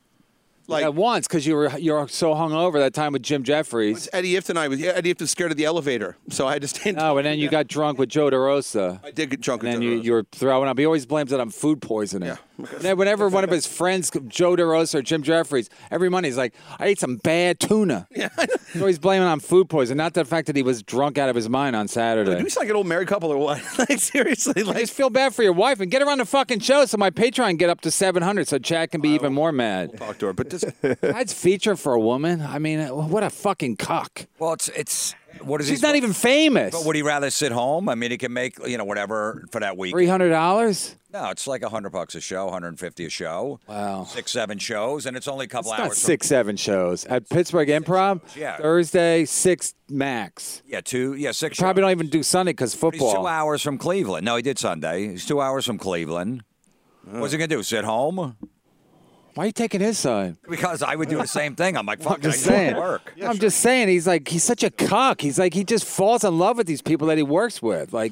Like At once, because you were you're so hungover that time with Jim Jeffries. Eddie Ifton, I was. Yeah, Eddie Ifton scared of the elevator, so I had to stand. Oh, and then you got drunk with Joe DeRosa. I did get drunk. And with then Joe you, DeRosa. you were throwing up. He always blames it on food poisoning. Yeah. And then whenever one of his friends, Joe DeRosa or Jim Jeffries, every Monday he's like, I ate some bad tuna. Yeah. He's always blaming it on food poisoning, not the fact that he was drunk out of his mind on Saturday. Do we sound like an old married couple or what? Like seriously, I like just feel bad for your wife and get her on the fucking show so my Patreon can get up to seven hundred so Chad can be even more mad. talk to her. But this, That's feature for a woman. I mean, what a fucking cock. Well, it's it's what is She's he? not even famous. But would he rather sit home? I mean, he can make you know whatever for that week. three hundred dollars? No, it's like a hundred bucks a show, one hundred fifty a show. Wow. Six, seven shows, and it's only a couple It's hours. not from- six, seven shows. At Pittsburgh Improv, yeah. Thursday, six max. Yeah, two. Yeah, six. Probably shows. don't even do Sunday because He's two football. hours from Cleveland. No, he did Sunday. He's two hours from Cleveland. What's he gonna do? Sit home? Why are you taking his side? Because I would do the same thing. I'm like, fuck, I'm just I need to saying. work. I'm just saying. He's like, he's such a cock. He's like, he just falls in love with these people that he works with. Like,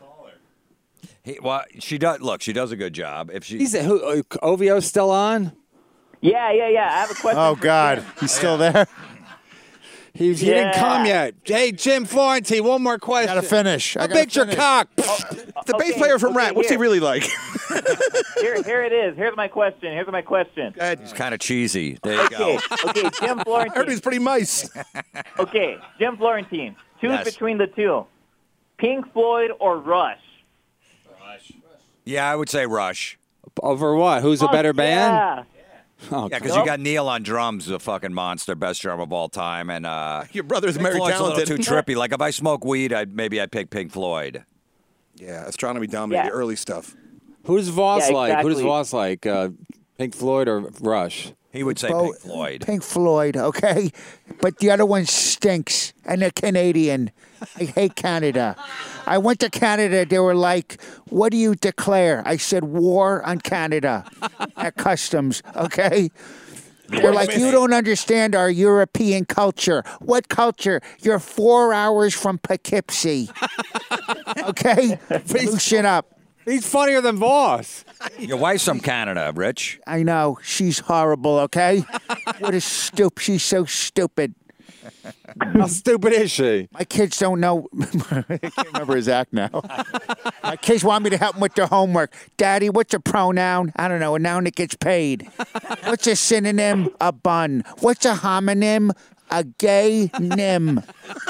He, well, she does. Look, she does a good job. If she, he's who? Uh, Ovio's still on. Yeah, yeah, yeah. I have a question. Oh for God, Jim. he's still there. He, he didn't Yeah. come yet. Hey, Jim Florentine, one more question. Gotta finish. I How gotta big's your finish. cock? the bass Okay, player from okay, Rat. What's he here. really like? Here, here it is. Here's my question. Here's my question. Go ahead. it's kind of cheesy. There you Okay, go. okay, Jim I heard Florentine. he's pretty nice. Okay, Jim Florentine. Choose Yes. between the two, Pink Floyd or Rush. Yeah, I would say Rush. Over what? Who's a Fuck better band? Yeah. Oh, Yeah, because Nope. you got Neil on drums, the fucking monster, best drummer of all time, and uh, Your brother's Pink very Floyd's a little talented. too trippy. Like if I smoke weed, I'd maybe I'd pick Pink Floyd. Yeah, astronomy dominated Yeah. the early stuff. who's Voss Yeah, like? Who does exactly. Voss like? Uh, Pink Floyd or Rush? He would say Bo- Pink Floyd. Pink Floyd, okay? But the other one stinks, and they're Canadian. I hate Canada. I went to Canada. They were like, what do you declare? I said, war on Canada at customs, okay? They're like, you don't understand our European culture. What culture? You're four hours from Poughkeepsie. Okay? Loosen up. He's funnier than Voss. Your wife's from Canada, Rich. I know. She's horrible, okay? What a stoop. She's so stupid. How stupid is she? My kids don't know. I can't remember his act now. My kids want me to help them with their homework. Daddy, what's a pronoun? I don't know. A noun that gets paid. What's a synonym? A bun. What's a homonym? A gay nim.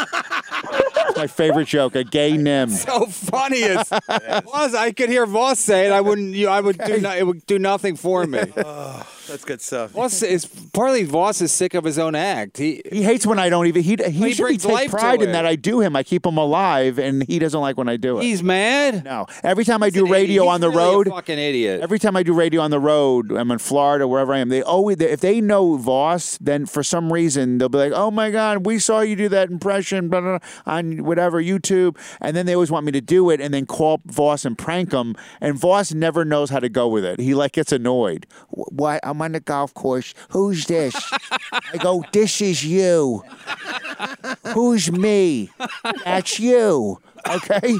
My favorite joke, a gay nim. So funny. It's, Voss, I could hear Voss say it. I wouldn't. You, I would do. No, it would do nothing for me. Oh, that's good stuff. Voss is partly Voss is sick of his own act. He He hates when I don't even. He he, He should be brings take life to pride in it. that I do him. I keep him alive, and he doesn't like when I do it. he's mad. no. Every time I do An radio idiot. on the He's really road, a fucking idiot. every time I do radio on the road, I'm in Florida, wherever I am. They always, they, if they know Voss, then for some reason they'll be like, "Oh my God, we saw you do that impression blah, blah, blah, on whatever YouTube," and then they always want me to do it, and then call Voss and prank him. And Voss never knows how to go with it. He like gets annoyed. "Wh- What? I'm on the golf course. Who's this? I go, "This is you." "Who's me?" "That's you." Okay.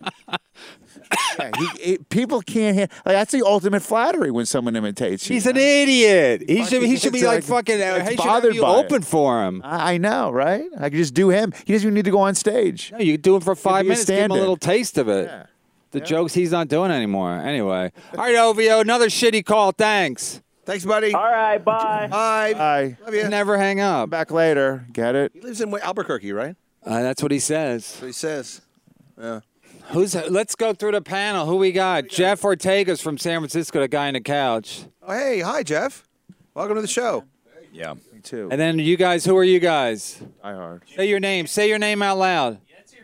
Yeah, he, he, people can't hear. Like, that's the ultimate flattery when someone imitates you. He's an idiot. He should. He should be It's like like- fucking. Uh, it's he should have bothered you by it. open for him. I I know, right? I can just do him. He doesn't even need to go on stage. No, you do it for five be a minutes. Give him a stand-in. little taste of it. Yeah. The jokes he's not doing anymore. Anyway. All right, O V O. Another shitty call. Thanks. Thanks, buddy. All right, bye. Bye. Bye. Love you. Never hang up. Back later. Get it? He lives in Albuquerque, right? Uh, that's what he says. That's what he says. Yeah. Who's? Let's go through the panel. Who we got? Jeff Ortega's from San Francisco. The guy on the couch. Oh, hey, hi, Jeff. Welcome to the show. Yeah. Me too. And then you guys. Who are you guys? Die Hard. Say your name. Say your name out loud.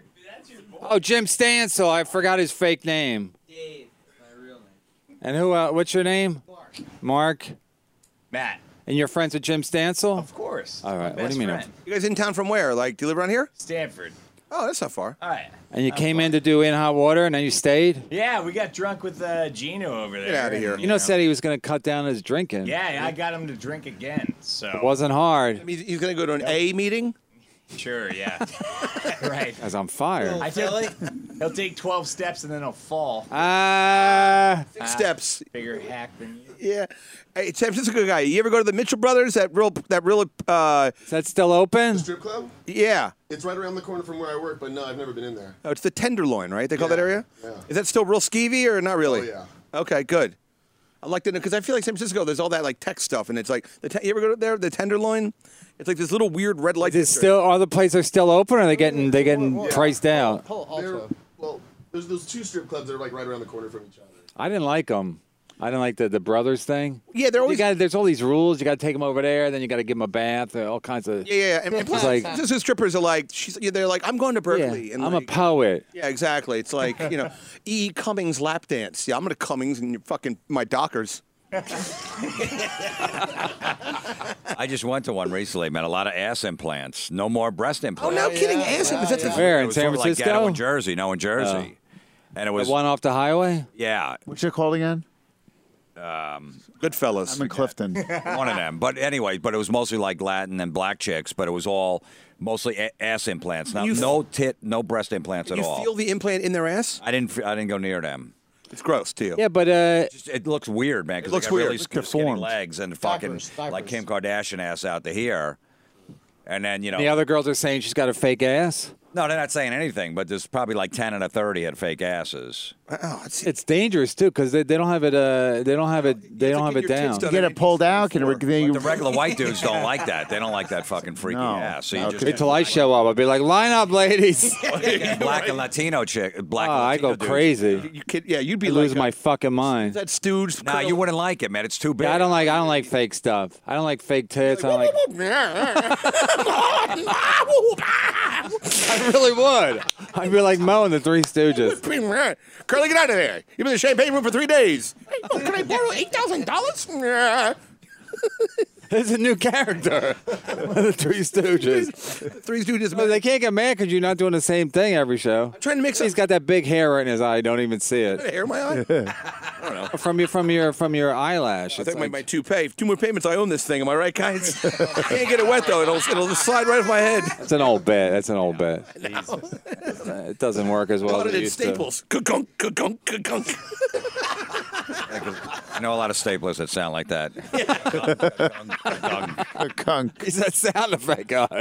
Oh, Jim Stansel. I forgot his fake name. Dave, my real name. And who? Uh, what's your name? Mark. Mark. Matt. And you're friends with Jim Stansel? Of course. All right. My What do you mean? best friend. You guys in town from where? Like, do you live around here? Stanford. Oh, that's not far. All right. And you came in to do In Hot Water, and then you stayed? Yeah, we got drunk with uh, Gino over there. Get outta here. and, You know, said he was going to cut down his drinking. Yeah, I got him to drink again. So It wasn't hard. I mean, he's going to go to an A meeting? sure, yeah. right. As I'm fired. I feel like he'll take twelve steps and then he'll fall. Ah. Six steps. Bigger hack than you. Yeah. Hey, Sam, this is a good guy. You ever go to the Mitchell Brothers? That real, that real, uh, Is that still open? Strip club? yeah. It's right around the corner from where I work, but no, I've never been in there. Oh, it's the Tenderloin, right? They call Yeah, that area? yeah. Is that still real skeevy or not really? Oh, Okay, good. I like to know because I feel like San Francisco, there's all that like tech stuff, and it's like the te- you ever go there, the Tenderloin? It's like this little weird red light. Is it district. still, all the places are still open, or are they getting, they getting priced out? They're- well, there's those two strip clubs that are like right around the corner from each other. I didn't like them. I didn't like the, the brothers thing. Yeah, they're You always. got, there's all these rules. You got to take them over there. Then you got to give them a bath. uh, All kinds of. yeah, yeah, yeah. And, and plus, like- just the strippers are like, she's, yeah, they're like, I'm going to Berkeley. Yeah, and I'm like, a poet. Yeah, exactly. It's like, you know, E. Cummings lap dance. Yeah, I'm going to Cummings and you're fucking my Dockers. I just went to one recently, man. A lot of ass implants. No more breast Oh, implants. no kidding. Ass. Is that the Where It in was San sort of like Francisco? ghetto in Jersey. No, in Jersey. And it was The one off the highway. yeah, What's it called again? Goodfellas. I'm in Clifton. one of them. But anyway, but it was mostly like Latin and black chicks. But it was all mostly a- ass implants. Now, You f- no tit, no breast implants at you all. feel the implant in their ass? I didn't. f- I didn't go near them. It's gross, too. Yeah, but uh, Just, it looks weird, man. Because It looks they got weird. really It's skinny, skinny deformed. legs and fucking Diapers, diapers. like Kim Kardashian ass out to here. And then you know, the other girls are saying she's got a fake ass. no, they're not saying anything. But there's probably like ten out of thirty had fake asses. Oh, it's, It's dangerous too because they, they don't have it. Uh, they don't have it. They don't have like it your kids down. done You get it pulled out. Can it, then you, The regular white dudes don't like that. They don't like that fucking freaky No. ass. So you No, just Wait till I show up. I'll be like, line up, ladies. get black and Latino chick. Black. Oh, and I Latino go dudes. crazy. you kid, yeah, you'd be I like lose a- my fucking mind. that stooge. Nah, you wouldn't like it, man. It's too big. Yeah, I don't like. I don't like fake stuff. I don't like fake tits. I don't like. I really would. I'd be like Mo and the Three Stooges. Curly, get out of there. You've been in the champagne room for three days. Hey, oh, can I borrow eight thousand dollars? It's a new character. The Three Stooges. Three Stooges. But they can't get mad because you're not doing the same thing every show. I'm trying to mix He's up got that big hair right in his eye. You don't even see it. hair in my eye. From your from your from your eyelash. I It's think my, like- my toupee. Two more payments, I own this thing. Am I right, guys? Can't get it wet though. It'll it'll just slide right off my head. That's an old bet. That's an old bet. It doesn't work as well Bought as it it in used to. Staples. Ka-gunk, ka-gunk, ka-gunk. I know a lot of staplers that sound like that. A kunk. He's that sound effect guy.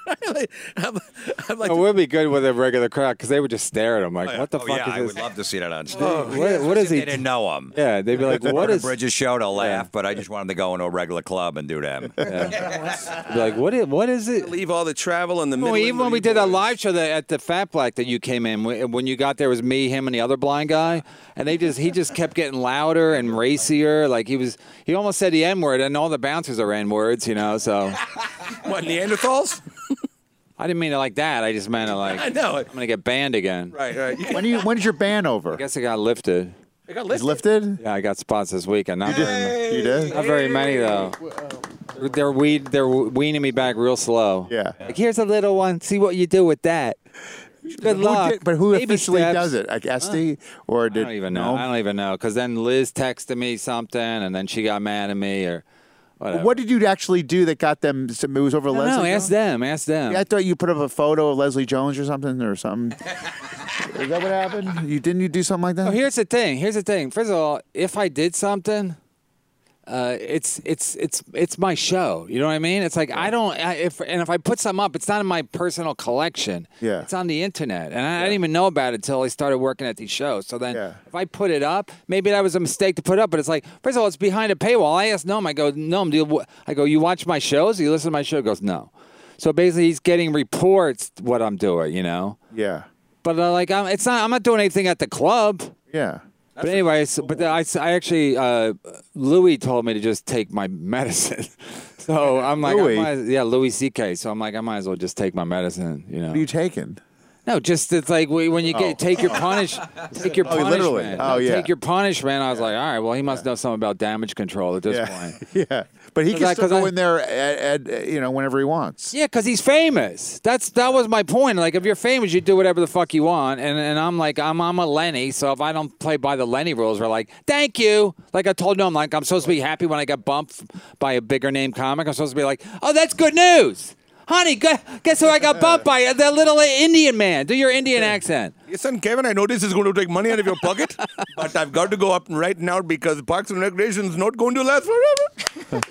I'm, I'm like, It would be good with a regular crowd because they would just stare at him like, "What the Oh, fuck yeah, I is would this?" love to see that on stage. Oh, what, what is They he? didn't know him. Yeah, they'd be like, "What What is?" Bridges show to laugh, but I just want them to go into a regular club and do them. Yeah. Be like, "What is? What is it?" leave all the travel in the middle. Well, even when we did a live show that, at the Fat Black that you came in, wh- when you got there, it was me, him, and the other blind guy, and they just he just kept getting louder and racier. Like he was, he almost said the N word, and all the bouncers are N words, you know. So What, Neanderthals? I didn't mean it like that. I just meant it like I know. I'm gonna get banned again. Right, right. When you when's your ban over? I guess it got lifted. It got It's lifted. lifted. Yeah, I got spots this weekend. Not very, You did. not very many though. They're weed. They're weaning me back real slow. Yeah. Like here's a little one. See what you do with that. Good Who luck. did- but who Baby officially steps. does it? Like Esty or I did? don't even know. I don't even know. Because then Liz texted me something, and then she got mad at me, or whatever. What did you actually do that got them? To, it was over No, Leslie. no, Jones? ask them. Ask them. Yeah, I thought you put up a photo of Leslie Jones or something or something. Is that what happened? You didn't you do something like that? Oh, here's the thing. Here's the thing. First of all, if I did something, uh, it's it's it's it's my show. You know what I mean? It's like I don't. I, if and if I put something up, it's not in my personal collection. Yeah. It's on the internet, and I, I didn't even know about it until I started working at these shows. So then, Yeah. if I put it up, maybe that was a mistake to put up. But it's like, first of all, it's behind a paywall. I asked Noam. I go, Noam, do you, I go, you watch my shows? Do you listen to my show? He goes, no. So basically, he's getting reports what I'm doing. You know. Yeah. But uh, like, I'm, it's not. I'm not doing anything at the club. Yeah. But anyway, so, but I, I actually, uh, Louis told me to just take my medicine. So I'm like, Louis? I might, yeah, Louis C K. So I'm like, I might as well just take my medicine. You know. What are you taking? No, just it's like when when you get Oh. take your punish, take your Oh, punishment. literally. Oh, No, yeah. Take your punishment. I was like, all right, well, he must know something about damage control at this Yeah. point. Yeah. But he Cause can I- still cause go I- in there at, at, you know whenever he wants. Yeah, because he's famous. That's that was my point. Like, if you're famous, you do whatever the fuck you want. And and I'm like, I'm I'm a Lenny, so if I don't play by the Lenny rules, we're like, thank you. Like I told him, like I'm supposed to be happy when I got bumped by a bigger name comic. I'm supposed to be like, oh, that's good news, honey. gu- Guess who I got bumped by? The little Indian man. Do your Indian accent. Listen, Kevin, I know this is going to take money out of your pocket, but I've got to go up right now because Parks and Recreation is not going to last forever.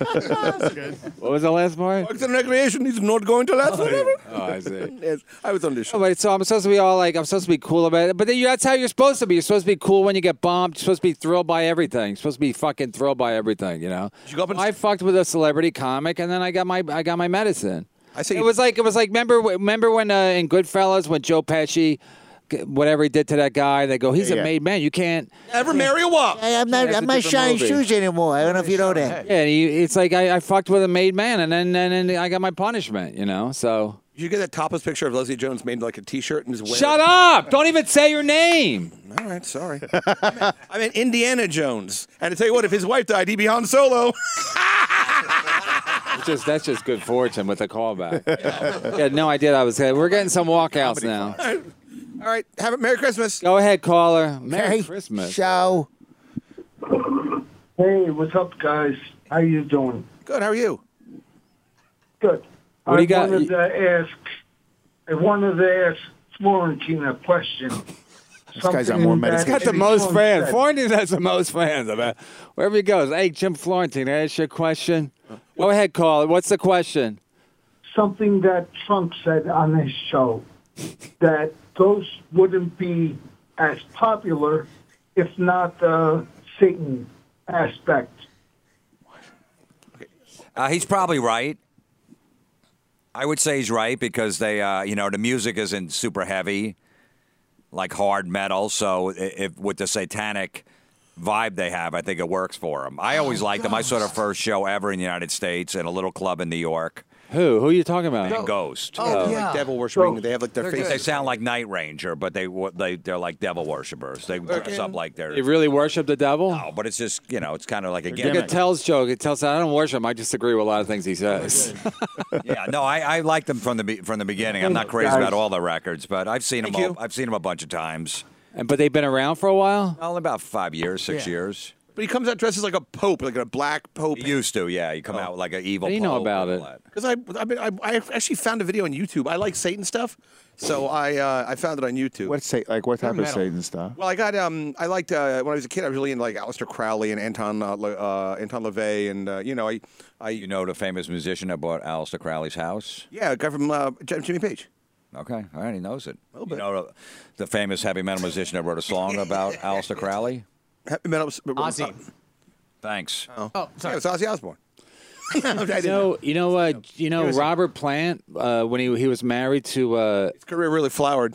What was the last part? Parks and Recreation is not going to last forever. Oh, I see. Yes, I was on this show. Oh, wait, so I'm supposed to be all like, I'm supposed to be cool about it. But then you, that's how you're supposed to be. You're supposed to be cool when you get bumped. You're supposed to be thrilled by everything. You're supposed to be fucking thrilled by everything, you know? you go up and- I fucked with a celebrity comic, and then I got my I got my medicine. I say It was like, it was like, remember, remember when uh, in Goodfellas, when Joe Pesci, g- whatever he did to that guy, they go, he's Yeah, a yeah. made man. You can't. Ever marry a wop. Hey, I'm not, Yeah, it's I'm a not different shining movie. shoes anymore. I don't know if you know that. Yeah, and he, it's like I, I fucked with a made man, and then and then I got my punishment, you know? So. You should get that topless picture of Leslie Jones made like a T-shirt and just wear Shut it. up! Don't even say your name. All right, sorry. I mean Indiana Jones. And to tell you what, if his wife died, he'd be Han Solo. It's just that's just good fortune with the callback. Yeah, no idea I was. We're getting some walkouts now. All right, have it. Merry Christmas. Go ahead, caller. Merry Hey, Christmas. show. Hey, what's up, guys? How you doing? Good. How are you? Good. What do I you got? wanted You- to ask. I wanted to ask Florentine a question. This guy's on more Something medicine. that Got the Eddie most Trunk fans. said. Florentine has the most fans. About wherever he goes. Hey, Jim Florentine, I ask you a question. Go ahead, caller. What's the question? Something that Trump said on his show that ghosts wouldn't be as popular if not the Satan aspect. Uh, he's probably right. I would say he's right because they, uh, you know, the music isn't super heavy, like hard metal. So i- if with the satanic vibe they have, I think it works for them. I always liked them. I saw their first show ever in the United States in a little club in New York. Who? Who are you talking about? named Ghost. Oh, like devil worshiping. They have like their They faces. sound like Night Ranger, but they wa- they they're like devil worshippers. They dress up like they're. They really worship the devil? No, but it's just you know, it's kind of like a Like a gimmick. tells joke. It tells I don't worship him. I just agree with a lot of things he says. Yeah, no, I, I like them from the be- from the beginning. I'm not crazy Guys. about all the records, but I've seen them. Thank All, you. I've seen them a bunch of times. and but they've been around for a while. Well, about five years, six years. But he comes out dressed as like a pope, like a black pope. He used to, yeah. He come out with like an evil. How do you know pope about and it? all that. Because I, I, mean, I, I actually found a video on YouTube. I like Satan stuff, so I, uh, I found it on YouTube. What's Sa- like what type of metal. Satan stuff? Well, I got um, I liked uh, when I was a kid. I was really into like Aleister Crowley and Anton uh, Le- uh, Anton LaVey, and uh, you know, I, I, You know the famous musician that bought Aleister Crowley's house? yeah, a guy from uh, J- Jimmy Page. Okay, all right, he knows it. little You bit. know the, the famous heavy metal musician that wrote a song about Aleister Crowley? Happy Metal. Ozzy. Thanks. Oh, Oh, yeah, sorry. it was Ozzy Osbourne. I You didn't know, you know, uh, you know, Robert Plant uh, when he he was married to. Uh, His career really flowered.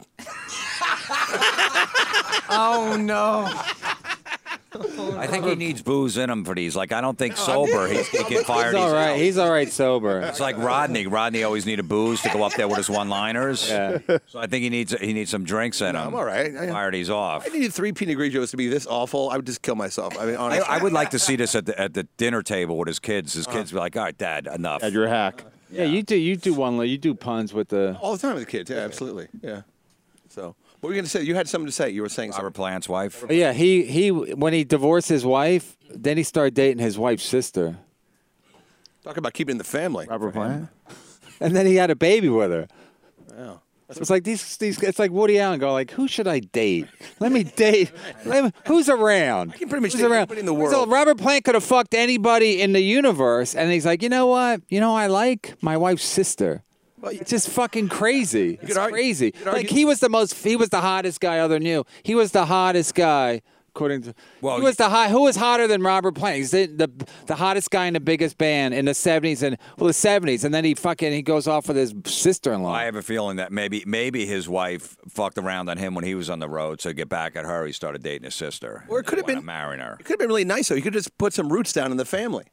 Oh no. I think he needs booze in him for these. Like, I don't think sober he, he can fire he's these all right. out. He's all right sober. It's like Rodney. Rodney always needed booze to go up there with his one-liners. Yeah. So I think he needs he needs some drinks in him. I'm all right. I- Fire these off. I needed three Pinot Grigios to be this awful. I would just kill myself. I mean, I, honestly. I would like to see this at the at the dinner table with his kids. His kids be like, "All right, Dad, enough." At your hack. Yeah, you do. You do one. You do puns with the. all the time with kids. Yeah, absolutely. Yeah. So, what were you going to say? You had something to say. You were saying Robert something. Plant's wife. Oh, yeah, he he when he divorced his wife, then he started dating his wife's sister, Talk about keeping the family. Robert Plant. and then he had a baby with her. Yeah. So it's like these these. It's like Woody Allen going like, who should I date? Let me date. Let me, who's around? can pretty much who's date around? anybody in the So world. Robert Plant could have fucked anybody in the universe, and he's like, you know what? You know, I like my wife's sister. It's just fucking crazy. It's argue- crazy. you could Like argue- he was the most. He was the hottest guy other than you. He was the hottest guy. According to, Well, he was the hot. Who was hotter than Robert Plant? He's the, the the hottest guy in the biggest band in the seventies and well the seventies, and then he fucking he goes off with his sister-in-law. I have a feeling that maybe maybe his wife fucked around on him when he was on the road. So to get back at her, he started dating his sister. Or it could have Wanna been- marrying her. It could have been really nice, though. You could just put some roots down in the family.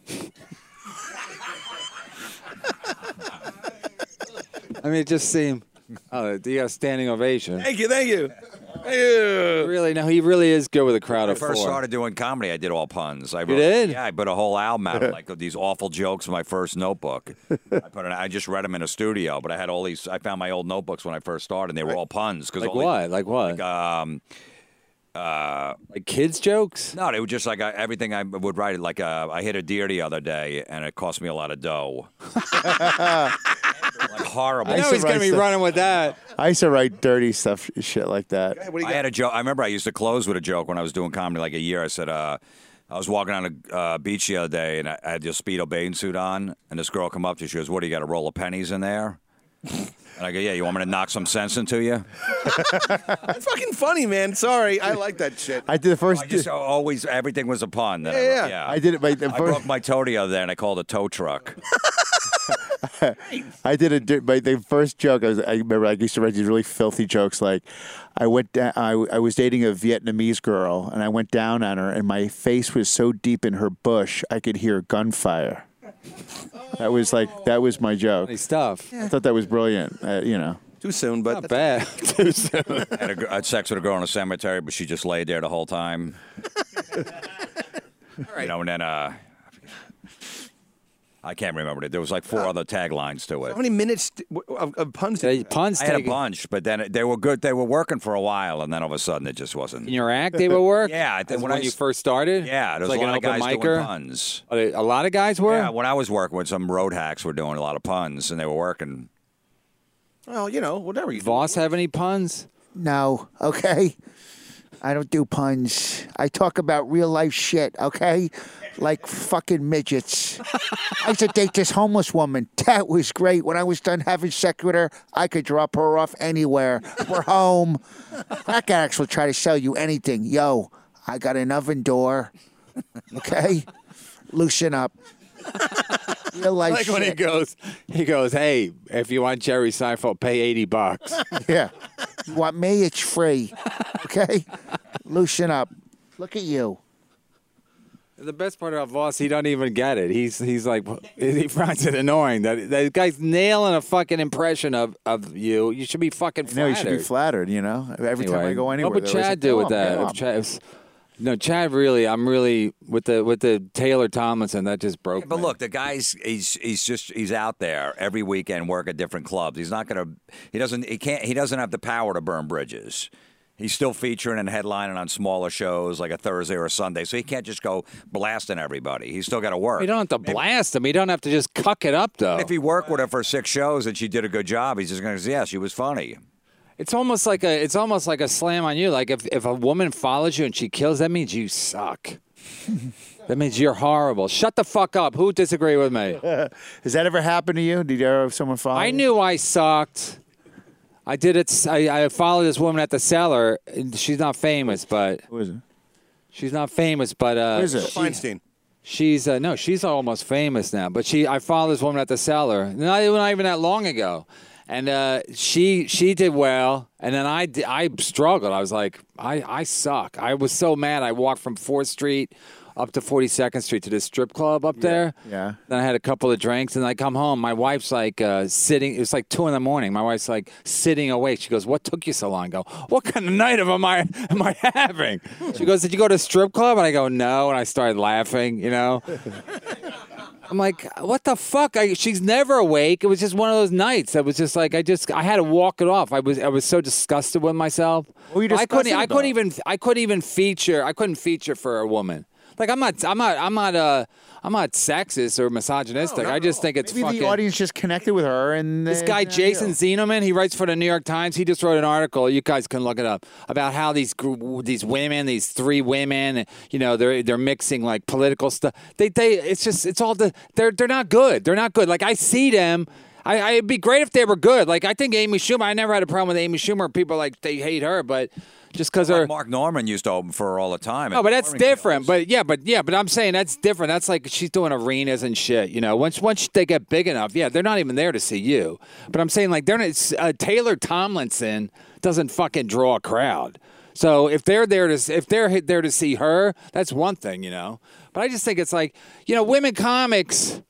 I mean, it just seemed. Oh, you got a standing ovation. Thank you. Thank you. Thank you. Really, no, he really is good with a crowd When I of first four. started doing comedy, I did all puns. I wrote, did? Yeah, I put a whole album out of like these awful jokes in my first notebook. I put an, I just read them in a studio, but I had all these. I found my old notebooks when I first started, and they were all puns. Cause Like all the- what? Like what? Like, um, uh, Like kids jokes? no, they were just like I, everything I would write. It like uh, I hit a deer the other day, and it cost me a lot of dough. Like horrible. I know used to he's gonna write be stuff- running with that. I used to write dirty stuff, shit like that. What do you I got? had a joke. I remember I used to close with a joke when I was doing comedy like a year. I said, uh, I was walking on a uh, beach the other day and I, I had this Speedo bathing suit on, and this girl come up to me. She goes, "What do you got? A roll of pennies in there?" And I go, "Yeah, you want me to knock some sense into you?" That's fucking funny, man. Sorry. I like that shit. I did the first. I just always everything was a pun. Then I, Yeah, yeah. yeah. I did it by the I first. broke my toe the other day and I called a tow truck. I did a di- my the first joke. I was. I remember I used to write these really filthy jokes. Like, I went. Da- I I was dating a Vietnamese girl, and I went down on her, and my face was so deep in her bush, I could hear gunfire. That was like that was my joke. Funny stuff. I thought that was brilliant. Uh, you know. Too soon, but Not bad. Too soon. I had, a, gr- I had sex with a girl in a cemetery, but she just laid there the whole time. You know, and then uh, I can't remember it. There was like four other taglines to it. how many minutes of, of puns? They- puns I had a take bunch, but then it, they were good. They were working for a while, and then all of a sudden it just wasn't. in your act. They would work. Yeah, I think As when when I you s- first started. Yeah, It's there's like a lot of an guys open doing micer. puns. Oh, they- A lot of guys were. Yeah, when I was working with some road hacks, were doing a lot of puns, and they were working. Well, you know, whatever you Voss have any puns? No, okay? I don't do puns. I talk about real life shit, okay? Like fucking midgets. I used to date this homeless woman. That was great. When I was done having sex with her, I could drop her off anywhere. We're home. That guy actually try to sell you anything. Yo, I got an oven door. Okay? Loosen up. Real life Like when he shit. goes, he goes, "Hey, if you want Jerry Seinfeld, pay eighty bucks." Yeah. You want me? It's free. Okay? Loosen up. Look at you. The best part about Voss, he don't even get it. He's he's like he finds it annoying that that guy's nailing a fucking impression of, of you. You should be fucking No, flattered. you should be flattered. You know. Every time I Anyway, go anywhere. what would they're always Chad like, do "Go with on, that? go If on." Chad, if- no, Chad really. I'm really with the with the Taylor Tomlinson. That just broke. But me. look, the guy's he's he's just he's out there every weekend, work at different clubs. He's not gonna. He doesn't. He can't. He doesn't have the power to burn bridges. He's still featuring and headlining on smaller shows like a Thursday or a Sunday, so he can't just go blasting everybody. He's still got to work. You don't have to blast him. You don't have to just cuck it up, though. If he worked with her for six shows and she did a good job, he's just going to say, yeah, she was funny. It's almost like a it's almost like a slam on you. Like if, if a woman follows you and she kills, that means you suck. That means you're horrible. Shut the fuck up. Who disagree with me? Has that ever happened to you? Did you ever have someone follow I you? knew I sucked. I did it. I, I followed this woman at the cellar. And she's not famous, but Who is it? she's not famous, but uh, Who is it? Feinstein. She's uh, no, she's almost famous now. But she, I followed this woman at the cellar. Not even not even that long ago, and uh, she she did well, and then I di- I struggled. I was like, I I suck. I was so mad. I walked from Fourth Street up to forty-second Street to this strip club up there. Yeah. Then I had a couple of drinks, and I come home. My wife's like uh, sitting. It was like two in the morning. My wife's like sitting awake. She goes, "What took you so long?" I go, "What kind of night am I am I having?" She goes, "Did you go to a strip club?" And I go, "No." And I started laughing. You know. I'm like, what the fuck? I, she's never awake. It was just one of those nights. That was just like I just I had to walk it off. I was I was so disgusted with myself. What were you I couldn't disgusted I about? couldn't even I couldn't even feature I couldn't feature for a woman. Like I'm not I'm not I'm not uh I'm not sexist or misogynistic. I just think it's Maybe fucking the audience just connected with her and this they- guy yeah, Jason yeah. Zinoman, he writes for the New York Times. He just wrote an article. You guys can look it up about how these gr- these women, these three women, you know, they're they're mixing like political stuff. They they it's just it's all the they're they're not good. They're not good. Like I see them. I, I it'd be great if they were good. Like I think Amy Schumer. I never had a problem with Amy Schumer. People like they hate her, but just because her. Mark Norman used to open for her all the time. No, but that's different. But yeah, but yeah, but I'm saying that's different. That's like she's doing arenas and shit. You know, once once they get big enough, yeah, they're not even there to see you. But I'm saying like they're not. Uh, Taylor Tomlinson doesn't fucking draw a crowd. So if they're there to if they're there to see her, that's one thing, you know. But I just think it's like you know, women comics.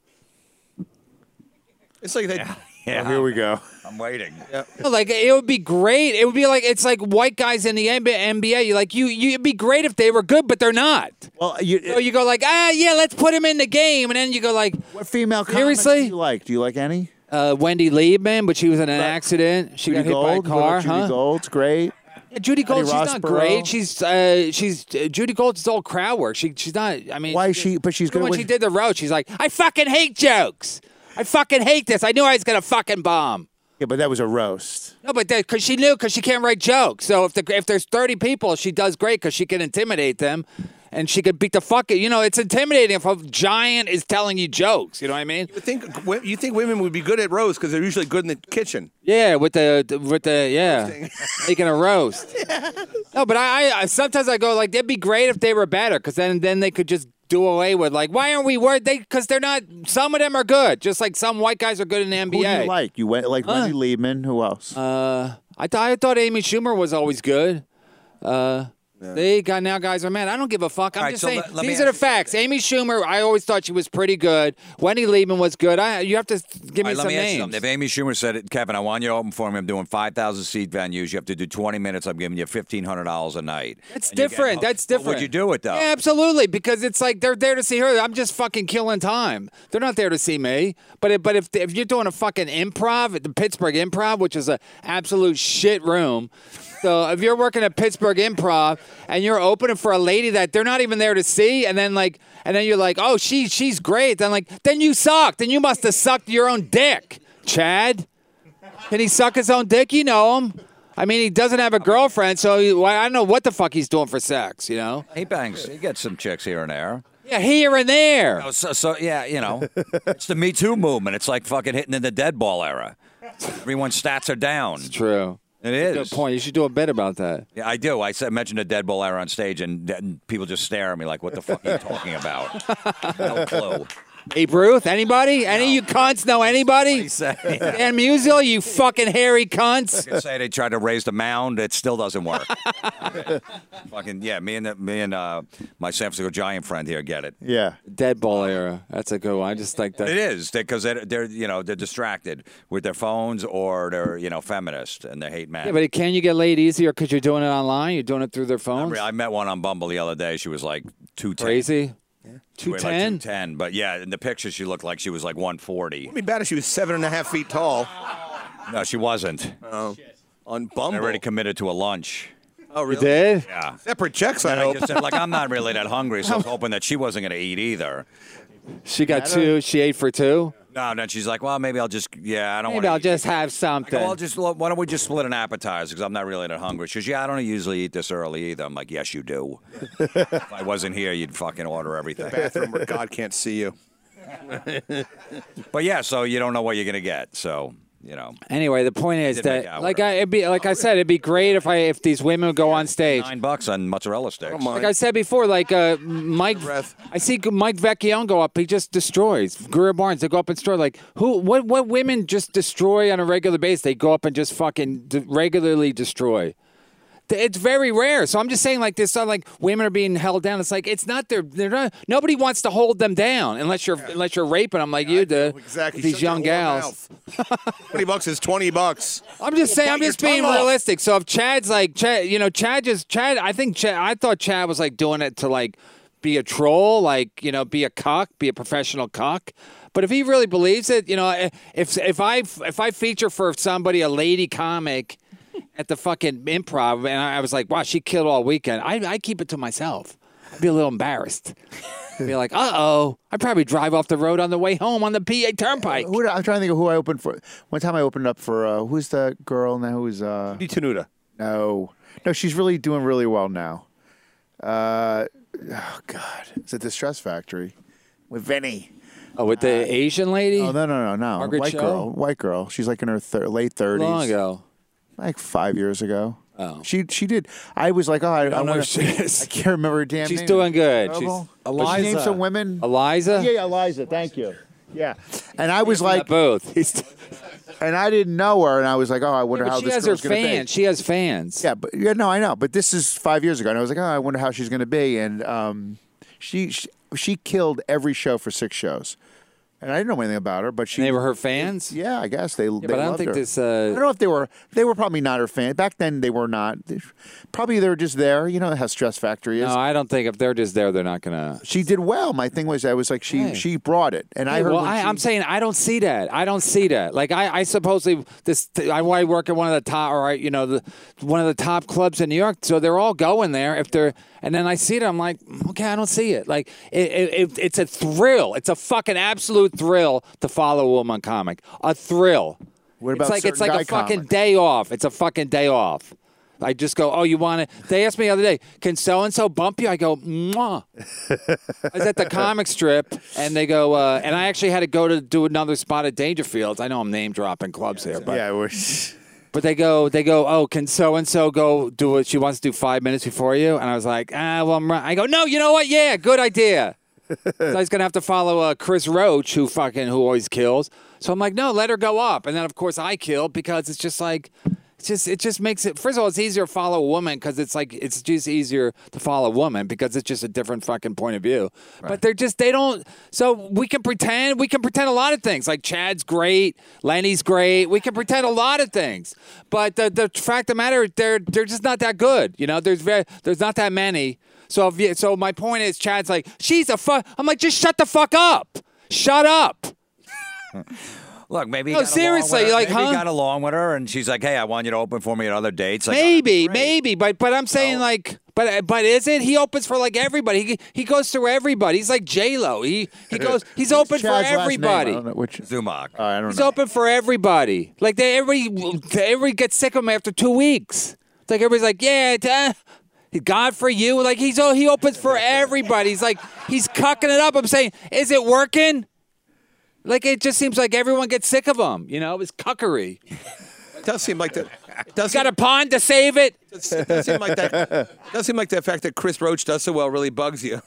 It's like they. Yeah. Oh, here we go. I'm waiting. Yeah. Like it would be great. It would be like it's like white guys in the N B A. You like you. you it'd be great if they were good, but they're not. Well, you, So you go like ah yeah, let's put him in the game, and then you go like what female comics seriously? do you like? Do you like any? Uh, Wendy Liebman, but she was in an accident. She Judy got hit Gold? by a What car, about Judy huh? Gold's great. Yeah, Judy Gold, Eddie she's not Rossborough? great. She's uh, she's uh, Judy Gold's all crowd work. She she's not. I mean, Why is she? But she's good. when at she what- did the roast, she's like, I fucking hate jokes. I fucking hate this. I knew I was gonna fucking bomb. Yeah, but that was a roast. No, but because she knew, because she can't write jokes. So if the if there's thirty people, she does great because she can intimidate them, and she could beat the fuck. You know, it's intimidating if a giant is telling you jokes. You know what I mean? You think you think women would be good at roast because they're usually good in the kitchen. Yeah, with the with the yeah, making a roast. No, but I, I sometimes I go like, it'd be great if they were better, because then then they could just do away with like, why aren't we worried? They because they're not. Some of them are good, just like some white guys are good in the N B A. Who do you like? You went like Huh? Wendy Liebman. Who else? Uh, I thought I thought Amy Schumer was always good. Uh, They got now guys are mad. I don't give a fuck. I'm All right, just so saying let- let me these are the ask you facts. Amy Schumer, I always thought she was pretty good. Wendy Liebman was good. I you have to give me All right, let some me ask you names. something. If Amy Schumer said it, Kevin, I want you to open for me. I'm doing five thousand seat venues. You have to do twenty minutes. I'm giving you fifteen hundred dollars a night. That's And you're different. getting- That's Well, different. would you do it though? Yeah, absolutely. Because it's like they're there to see her. I'm just fucking killing time. They're not there to see me. But if, but if if you're doing a fucking improv at the Pittsburgh Improv, which is a absolute shit room. So if you're working at Pittsburgh Improv and you're opening for a lady that they're not even there to see, and then like, and then you're like, oh, she she's great. Then like, then you sucked. Then you must have sucked your own dick, Chad. Can he suck his own dick? You know him. I mean, he doesn't have a girlfriend, so he, well, I don't know what the fuck he's doing for sex. You know? He bangs. He gets some chicks here and there. Yeah, here and there. Oh, so, so yeah, you know, it's the Me Too movement. It's like fucking hitting in the dead ball era. Everyone's stats are down. It's true. It is. Good point. You should do a bit about that. Yeah, I do. I said mentioned the dead ball era on stage, and, and people just stare at me like, "What the fuck are you talking about?" No clue. Babe Ruth? Anybody? Any of you cunts know anybody? Dan Musial, you fucking hairy cunts. You say they tried to raise the mound, it still doesn't work. Fucking yeah, me and the, me and uh, my San Francisco Giant friend here get it. Yeah. Dead ball era. That's a good one. I just like that. It is because they're, they're you know they're distracted with their phones or they're you know feminist and they hate men. Yeah, but can you get laid easier because you're doing it online? You're doing it through their phones? I met one on Bumble the other day. She was like two ten. Crazy? two ten? Like two ten, but yeah, in the picture she looked like she was like one forty. It'd be bad if she was seven and a half feet tall. No, she wasn't. Oh, on I Bumble. already committed to a lunch. Oh, really? You did? Yeah. Separate checks, I And I hope. just said, like, I'm not really that hungry, so I was hoping that she wasn't going to eat either. She got two. She ate for two. No, then she's like, well, maybe I'll just, yeah, I don't want Maybe to. I'll just have I go, something. well, just why don't we just split an appetizer because I'm not really that hungry. She goes, yeah, I don't usually eat this early either. I'm like, yes, you do. If I wasn't here, you'd fucking order everything. Bathroom where God can't see you. But yeah, so you don't know what you're gonna get. So you know. Anyway, the point is Did make that, out like with I, it'd be, like I said, it'd be great if I, if these women would go on stage. Nine bucks on mozzarella sticks. Like I said before, like uh, Mike, I see Mike Vecchione go up. He just destroys. Greer Barnes, they go up and destroy. Like who? What? What women just destroy on a regular basis? They go up and just fucking de- regularly destroy. It's very rare. So I'm just saying, like this, uh, like women are being held down. It's like it's not their. They're not. Nobody wants to hold them down unless you're yeah. unless you're raping them like yeah, you do. Exactly. These Shut young gals. Twenty bucks is twenty bucks. I'm just saying. I'm just being off. realistic. So if Chad's like Chad, you know, Chad just Chad. I think Chad. I thought Chad was like doing it to like be a troll, like you know, be a cock, be a professional cock. But if he really believes it, you know, if if I if I feature for somebody a lady comic at the fucking Improv, and I was like, wow, she killed all weekend. I I keep it to myself. I'd be a little embarrassed. I'd be like, uh oh, I'd probably drive off the road on the way home on the P A Turnpike. Who, I'm trying to think of who I opened for. One time I opened up for uh, who's the girl now? Who's uh? Tenuta. No, no, she's really doing really well now. Uh, oh God, it's at the Stress Factory with Vinny. Oh, with the uh, Asian lady? Oh no, no, no, no. Margaret white Cho? girl, white girl. She's like in her thir- late thirties. Long ago. Like five years ago. Oh. She she did. I was like, oh, I, I don't know wanna, who she is. I can't remember her damn She's name. doing good. Terrible. She's But Eliza. She named some women. Eliza? Yeah, yeah, Eliza. Thank you. Yeah. And I was like, both. and I didn't know her, and I was like, oh, I wonder yeah, how she this has her girl's going to be. fans. She has fans. Yeah, but yeah, no, I know. But this is five years ago, and I was like, oh, I wonder how she's going to be. And um, she, she she killed every show for six shows. And I didn't know anything about her, but she. And they were her fans. Yeah, I guess they. Yeah, they but I don't loved think her. this. Uh, I don't know if they were. They were probably not her fans back then. They were not. They, probably they were just there. You know how Stress Factory is. No, I don't think if they're just there, they're not gonna. She did well. My thing was, I was like, she Hey. she brought it, and I Hey, heard. well, when I, she, I'm saying I don't see that. I don't see that. Like I, I supposedly this. I, I work at one of the top, or you know, the one of the top clubs in New York. So they're all going there. If they're, and then I see it, I'm like, okay, I don't see it. Like it, it, it it's a thrill. It's a fucking absolute thrill to follow a woman comic. A thrill. What about it's like it's certain like a guy fucking comics? day off. It's a fucking day off. I just go, oh, you want to? They asked me the other day, can so and so bump you? I go, mwah. I was at the comic strip, and they go, uh, and I actually had to go to do another spot at Dangerfields. I know I'm name dropping clubs here, but yeah, we're, but they go, they go, oh, can so and so go do it? She wants to do five minutes before you, and I was like, ah, well, I'm right. I go, no, you know what? Yeah, good idea. So I was gonna have to follow uh, Chris Roach, who fucking who always kills. So I'm like, no, let her go up, and then of course I kill because it's just like. It's just it just makes it. First of all, it's easier to follow a woman because it's like it's just easier to follow a woman because it's just a different fucking point of view. Right. But they're just they don't. So we can pretend we can pretend a lot of things. Like Chad's great, Lenny's great. We can pretend a lot of things. But the the fact of the matter, they're they're just not that good. You know, there's very there's not that many. So if you, so my point is, Chad's like she's a fuck. I'm like just shut the fuck up. Shut up. Look, maybe. No, he got seriously, along with her. like, maybe huh? he got along with her, and she's like, "Hey, I want you to open for me at other dates." Like, maybe, oh, maybe, but but I'm saying No. like, but but is it? He opens for like everybody. He he goes through everybody. He's like J Lo. He he goes. He's open for Chad's last name? everybody. I don't know which. Zumach. Uh, I don't He's know. open for everybody. Like they everybody everybody gets sick of him after two weeks. It's like everybody's like, yeah, it's, uh, God for you. Like he's oh he opens for everybody. He's like he's cucking it up. I'm saying, is it working? Like it just seems like everyone gets sick of him. You know, it's cuckery. It does seem like that. Does Got a pond to save it. It does seem like that. Does seem like the fact that Chris Roach does so well really bugs you.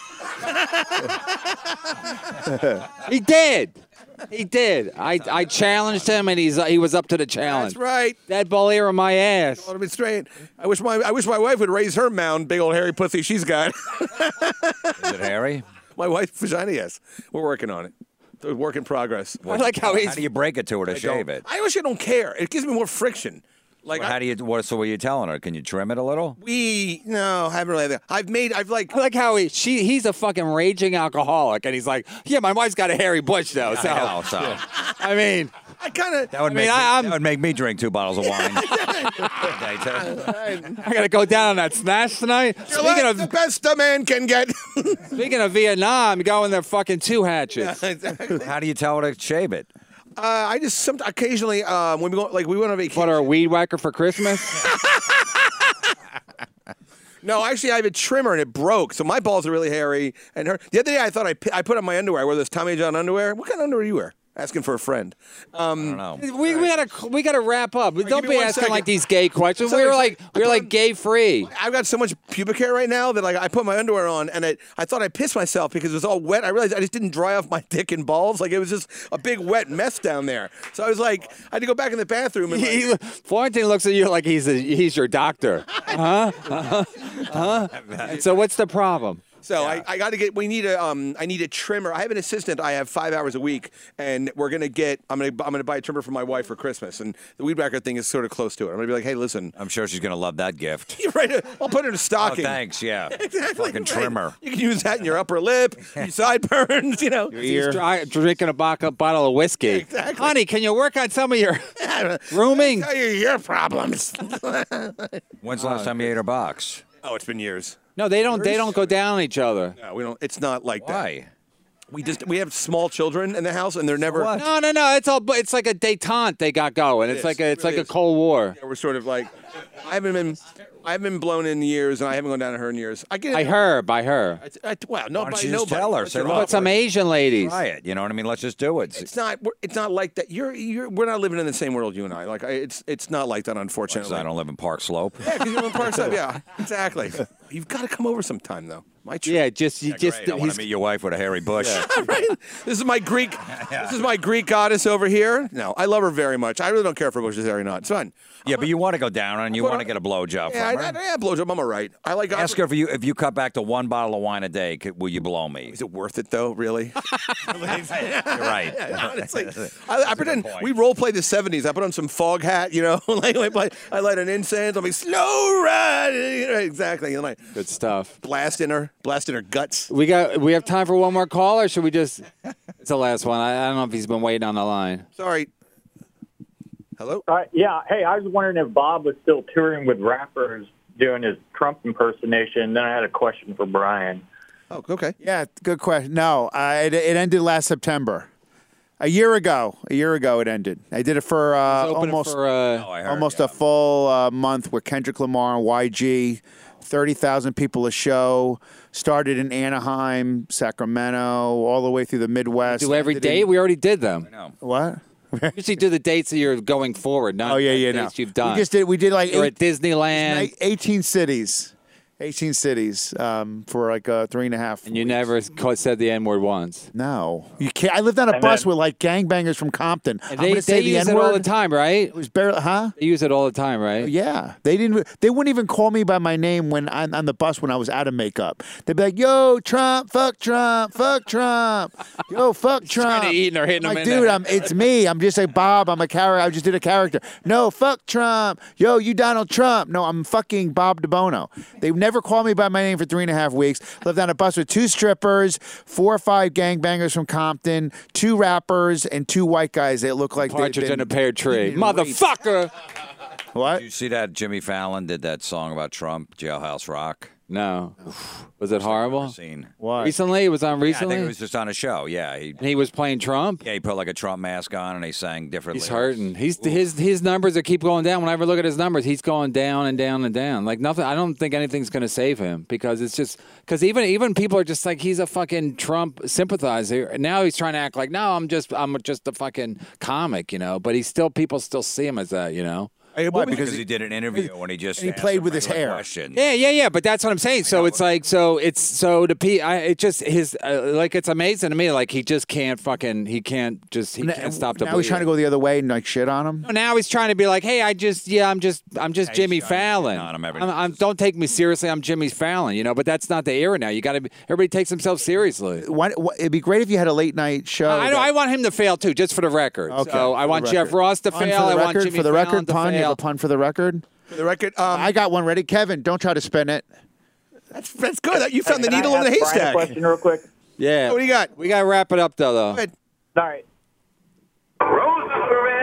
He did. He did. I, I challenged him, and he's he was up to the challenge. That's right. That ball ear on my ass. Let me straight. I wish my I wish my wife would raise her mound, big old hairy pussy she's got. Is it Harry? My wife, vagina, yes. We're working on it. It's a work in progress. I like how he's. How do you break it to her to I shave don't- it? I wish I don't care. It gives me more friction. Like Well, I- how do you? What? So, what are you telling her? Can you trim it a little? we no, I haven't really. I've made. I've like. I like how he she he's a fucking raging alcoholic, and he's like, yeah, my wife's got a hairy bush though. So I know, so. I mean, I kind of. That would I make mean, me, I- I'm- that would make me drink two bottles of wine. I gotta go down on that smash tonight. Speaking the of best a man can get. speaking of Vietnam, going there fucking two hatchets. How do you tell her to shave it? Uh, I just some occasionally um, when we go like we went on vacation. Bought her a weed whacker for Christmas. No, actually, I have a trimmer and it broke, so my balls are really hairy. And her the other day, I thought I pi- I put on my underwear. I wore those Tommy John underwear. What kind of underwear do you wear? Asking for a friend. Um, I don't know. We, we gotta we gotta wrap up. Don't give me be one asking second. like these gay questions. So we were it's like like- we were like gay free. I've got so much pubic hair right now that like I put my underwear on and it, I thought I pissed myself because it was all wet. I realized I just didn't dry off my dick and balls. Like it was just a big wet mess down there. So I was like, I had to go back in the bathroom and like, He, Florentine looks at you like he's a, he's your doctor. Huh? Uh-huh. Uh-huh. And so what's the problem? So I, I got to get. We need a. Um, I need a trimmer. I have an assistant. I have five hours a week, and we're gonna get. I'm gonna. I'm gonna buy a trimmer for my wife for Christmas, and the weed whacker thing is sort of close to it. I'm gonna be like, hey, listen. I'm sure she's gonna love that gift. You're right. I'll put it in a Oh, stocking. thanks. Yeah. Exactly. Fucking right. trimmer. You can use that in your upper lip, your sideburns. You know. He's dry, drinking a bo- bottle of whiskey. Exactly. Honey, can you work on some of your rooming? Tell you your problems. When's the last time you ate her box? Oh, it's been years. No, they don't. They don't go down on each other. No, we don't. It's not like that. Why? We just we have small children in the house, and they're never. what? No, no, no. It's all. It's like a détente they got going. It's is. like a. It's It like really a is. Cold War. Yeah, we're sort of like. I haven't been. I haven't been blown in years, and I haven't gone down to her in years. I get. By her, by her. I, I, wow, Why nobody. don't you just nobody. tell her? What's Say, your look, But some Asian ladies. try it. You know what I mean? Let's just do it. It's not. we're- It's not like that. You're. You're. We're not living in the same world, you and I. Like, I, it's. It's not like that, unfortunately. I don't live in Park Slope. Yeah, because you're in Park Slope. Yeah, exactly. You've got to come over sometime, though. My tr- Yeah, just you just. Great. I want he's- to meet your wife with a hairy bush. right. This is my Greek. This is my Greek goddess over here. No, I love her very much. I really don't care if her bush is hairy or not. It's fine. Yeah, but you want to go down and you But want I- to get a blowjob Yeah, from I, her. I, yeah, blowjob. I'm all right. I like. Ask her if you if you cut back to one bottle of wine a day, could, will you blow me? Is it worth it though? Really? You're right. Honestly, I, I pretend we role play the seventies. I put on some fog hat, you know, like I, play, I light an incense. I'm like slow ride, you know, exactly. And like Good stuff. blast in her, blast in her guts. We got. We have time for one more call, or should we just? It's the last one. I, I don't know if he's been waiting on the line. Sorry. Hello. Uh, yeah. Hey, I was wondering if Bob was still touring with rappers doing his Trump impersonation. Then I had a question for Brian. Oh, okay. Yeah, good question. No, uh, it, it ended last September. A year ago. A year ago it ended. I did it for uh, He's opening almost for, uh, Oh, I heard, almost yeah. a full uh, month with Kendrick Lamar and Y G. thirty thousand people a show. Started in Anaheim, Sacramento, all the way through the Midwest. do every Ended date. in- We already did them. No. What? Usually do the dates that you're going forward, not Oh yeah, the yeah. No, dates you've done. we just did. We did like You're eight, at Disneyland, eighteen cities. eighteen cities um, for like uh, three and a half. and you never co- said the N word once. No, you can't. I lived on a And bus then- with like gangbangers from Compton. And I'm they gonna say they the use it N-word. all the time, right? It was barely, huh? They use it all the time, right? Yeah, they didn't. They wouldn't even call me by my name when I'm on the bus when I was out of makeup. They'd be like, "Yo, Trump, fuck Trump, fuck Trump, yo, fuck Trump." trying to eat and they're hitting I'm him like, in dude, there. I'm. It's me. I'm just like Bob. I'm a character. I just did a character. No, fuck Trump. Yo, you Donald Trump. No, I'm fucking Bob DeBono. They never called me by my name for three and a half weeks. Lived on a bus with two strippers, four or five gangbangers from Compton, two rappers, and two white guys that look like they've Partridge been in a pear tree, beaten and raped. motherfucker. What? Did you see that Jimmy Fallon did that song about Trump, Jailhouse Rock? No, was it horrible? Scene. What? Recently, it was on Yeah, I recently. think it was just on a show. Yeah, he and he was playing Trump. yeah he put like a Trump mask on and he sang different. He's lyrics. hurting. He's his his numbers are keep going down. When I ever look at his numbers, he's going down and down and down. Like nothing. I don't think anything's going to save him because it's just because even even people are just like he's a fucking Trump sympathizer. And now he's trying to act like no, I'm just I'm just a fucking comic, you know. But he's still people still see him as that, you know. What? Because he did an interview when he just and he asked played a with his regular hair. question. Yeah, yeah, yeah. But that's what I'm saying. So it's like, so it's so the P. I it just his uh, like it's amazing to me. Like he just can't fucking he can't just he can't stop the. Now he's trying to go the other way and like shit on him. No, now he's trying to be like, hey, I just yeah, I'm just I'm just Yeah, he's Jimmy trying to Fallon. shit on him every I'm, day. I'm, don't take me seriously. I'm Jimmy Fallon, you know. But that's not the era now. You got to. Everybody takes themselves seriously. Why, why, it'd be great if you had a late night show. I, that- I want him to fail too, just for the record. Okay, So I for the want Jeff record. Ross to Pun fail. For I the want record, Jimmy for the Fallon record, to pun. You have fail. a pun for the record. For the record, um, I got one ready. Kevin, don't try to spin it. that's that's good. You found the Can I needle in the ask Brian a haystack. question real quick. Yeah. What do you got? We got to wrap it up though. though. Go ahead. All right. Roses for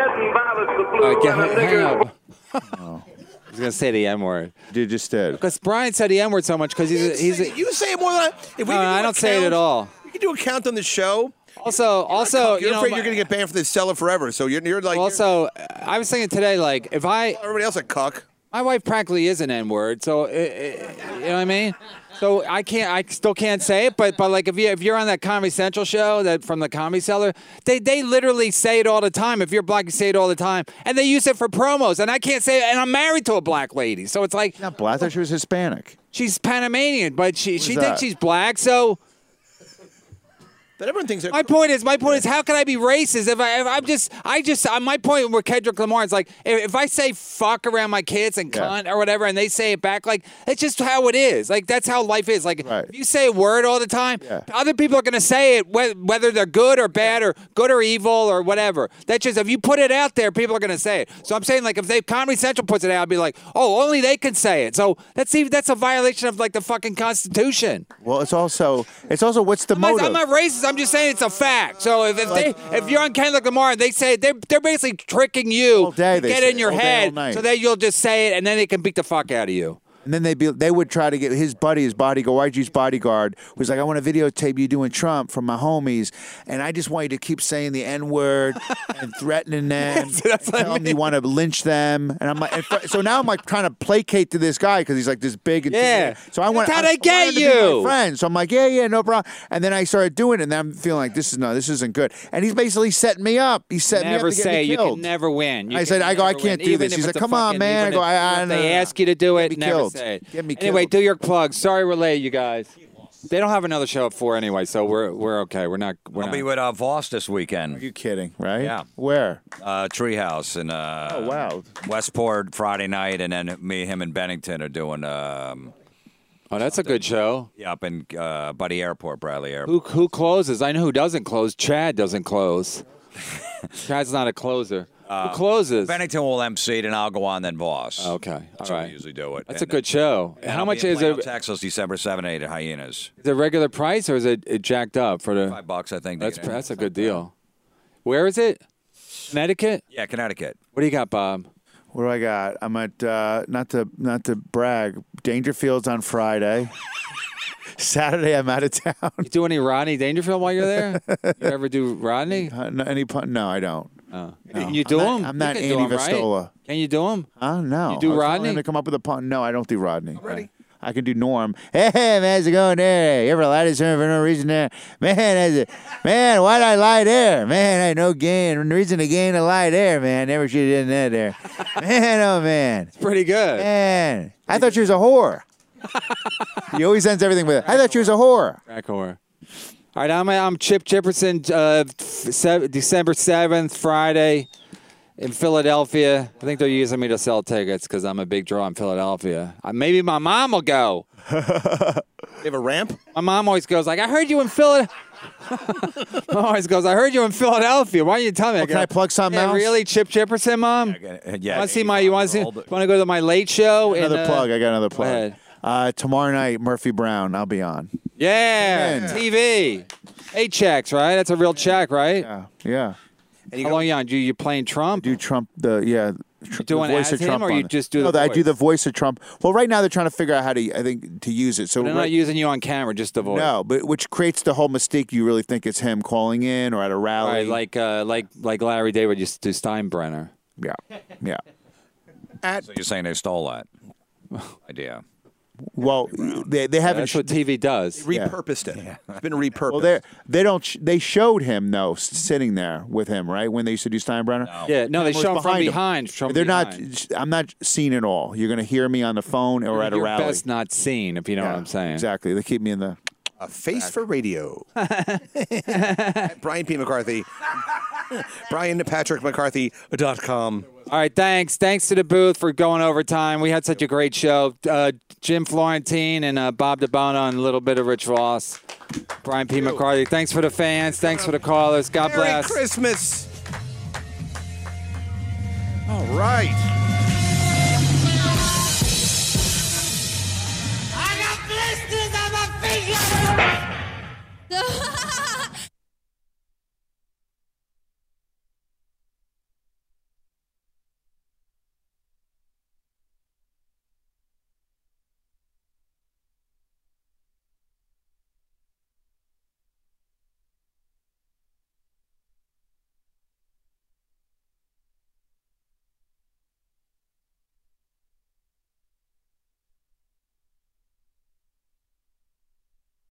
right, get, hang up. Oh. I was gonna say the N word. You just did. Because Brian said the N word so much because he's a, he's. A, You say it more than I. If we no, could do I a don't say it count- at all. You can do a count on the show. Also, also, You're you know, afraid my- you're going to get banned from this cellar forever. So you're, you're like. Also, I was thinking today, like, if I everybody else a cuck. My wife practically is an N word, so it, it, you know what I mean. So I can't, I still can't say it, but but like if you if you're on that Comedy Central show that from the Comedy Cellar, they they literally say it all the time. If you're black, you say it all the time, and they use it for promos, and I can't say it. And I'm married to a black lady, so it's like not black. I thought she was Hispanic. She's Panamanian, but she she is thinks that? she's black, so. But everyone thinks. My point is, my point is, how can I be racist if I? If I'm just, I just. Uh, my point with Kendrick Lamar is like, if, if I say fuck around my kids and cunt or whatever, and they say it back, like it's just how it is. Like that's how life is. Like if you say a word all the time, other people are gonna say it, whe- whether they're good or bad or good or evil or whatever. That's just if you put it out there, people are gonna say it. So I'm saying like if they Comedy Central puts it out, I'd be like, oh, only they can say it. So that's even that's a violation of like the fucking Constitution. Well, it's also it's also what's the I'm not, motive? I'm not racist. I'm just saying it's a fact. So if, if they if you're on Kendrick Lamar and they say it, they're they're basically tricking you day to they get say in it. your All day, all head night. so that you'll just say it and then they can beat the fuck out of you. And then they'd be, they would try to get his buddy, his bodyguard, Y G's bodyguard, was like, I want to videotape you doing Trump from my homies, and I just want you to keep saying the N word and threatening them, and telling me you want to lynch them, and I'm like, and fr- so now I'm like trying to placate to this guy because he's like this big, and Yeah. So I want, That's how I, they get I wanted to be you. my friend. So I'm like, yeah, yeah, no problem. And then I started doing it, and then I'm feeling like this is no, this isn't good. And he's basically setting me up. He's setting Never me up to get say me you killed. can never win. You I can said, I go, I never can't win. do Even this. if He's it's like, a come on, fucking- man. I even go, if- I, I if they no. ask you to do it, Get me never killed. say it. Get me Anyway, killed. do your plugs. Sorry, relay, you guys. They don't have another show at four anyway, so we're we're okay. We're not. We're I'll not. be with uh, Voss this weekend. Are you kidding? Right? Yeah. Where? Uh, Treehouse in uh, Oh, wow. Westport Friday night, and then me, him, and Bennington are doing. Um, oh, that's a good show. Yeah, up in uh, Buddy Airport, Bradley Airport. Who who closes? I know who doesn't close. Chad doesn't close. Chad's not a closer. Uh, who closes? Bennington will emcee it, and I'll go on then Voss. Okay, That's all how right. we usually do it. That's And- a good show. and How I'll much be in is Plano, it? Texas, December seventh, eight at Hyenas. Is it regular price or is it, it jacked up for the? Five bucks, I think. to That's get in. that's a good deal. Where is it? Connecticut. Yeah, Connecticut. What do you got, Bob? What do I got? I'm at uh, not to not to brag. Dangerfield's on Friday. Saturday I'm out of town. You do any Rodney Dangerfield while you're there? You ever do Rodney? Uh, no, any pun? No, I don't. Oh. No. Can you do I'm not- him? I'm You not can Andy do 'em, right? Vastola. Can you do him? Oh no. You do I was telling Rodney? him to come up with a pun. No, I don't do Rodney. Ready? I can do Norm. Hey, man, how's it going there? You ever lied to someone for no reason there? Man, how's it? Man, why'd I lie there? Man, I had no gain. No reason to gain a lie there, man. Never should have done that there. Man, oh, man. It's pretty good. Man, I thought you was a whore. He always ends everything with, I thought you was a whore. Crack whore. All right, I'm I'm Chip Chipperson. Uh, se- December seventh, Friday, in Philadelphia. I think they're using me to sell tickets because I'm a big draw in Philadelphia. Uh, maybe my mom will go. You have a ramp? My mom always goes like, "I heard you in Philadelphia." Mom always goes, "I heard you in Philadelphia. Why don't you tell me?" Oh, can I plug something yeah, else? Really, Chip Chipperson, mom? Yeah, You want to see my? You want to see? Want to go to my late show? in, Another uh, plug. I got another go plug. ahead. Uh, tomorrow night, Murphy Brown. I'll be on. Yeah, Man. T V. Eight checks, right? That's a real check, right? Yeah. Yeah. How long you on? You you playing Trump? Do Trump the yeah? Tr- doing the voice as of him, Trump or on you it. just do no, the I do voice? the voice of Trump. Well, right now they're trying to figure out how to I think to use it. So They're right- not using you on camera, just the voice. no, but which creates the whole mystique. You really think it's him calling in or at a rally? Right, like uh, like like Larry David used to do Steinbrenner. yeah, yeah. So you're saying they stole that idea? Well, they they haven't. That's what T V does. Repurposed it. It's been repurposed. Well, they they don't. Sh- they showed him though s- sitting there with him, right? When they used to do Steinbrenner. Yeah, no, they Cameras show him from him. behind. From They're behind. not. I'm not seeing it all. You're going to hear me on the phone or at a You're rally. best not seen, if you know Yeah, what I'm saying. Exactly. They keep me in the. A face for radio. Brian P. McCarthy. Brian Patrick McCarthy dot com. All right, thanks. Thanks to the booth for going over time. We had such a great show. Uh, Jim Florentine and uh, Bob DeBono and a little bit of Rich Voss. Brian P. McCarthy. Thanks for the fans. Thanks for the callers. God Merry bless. Christmas. All right.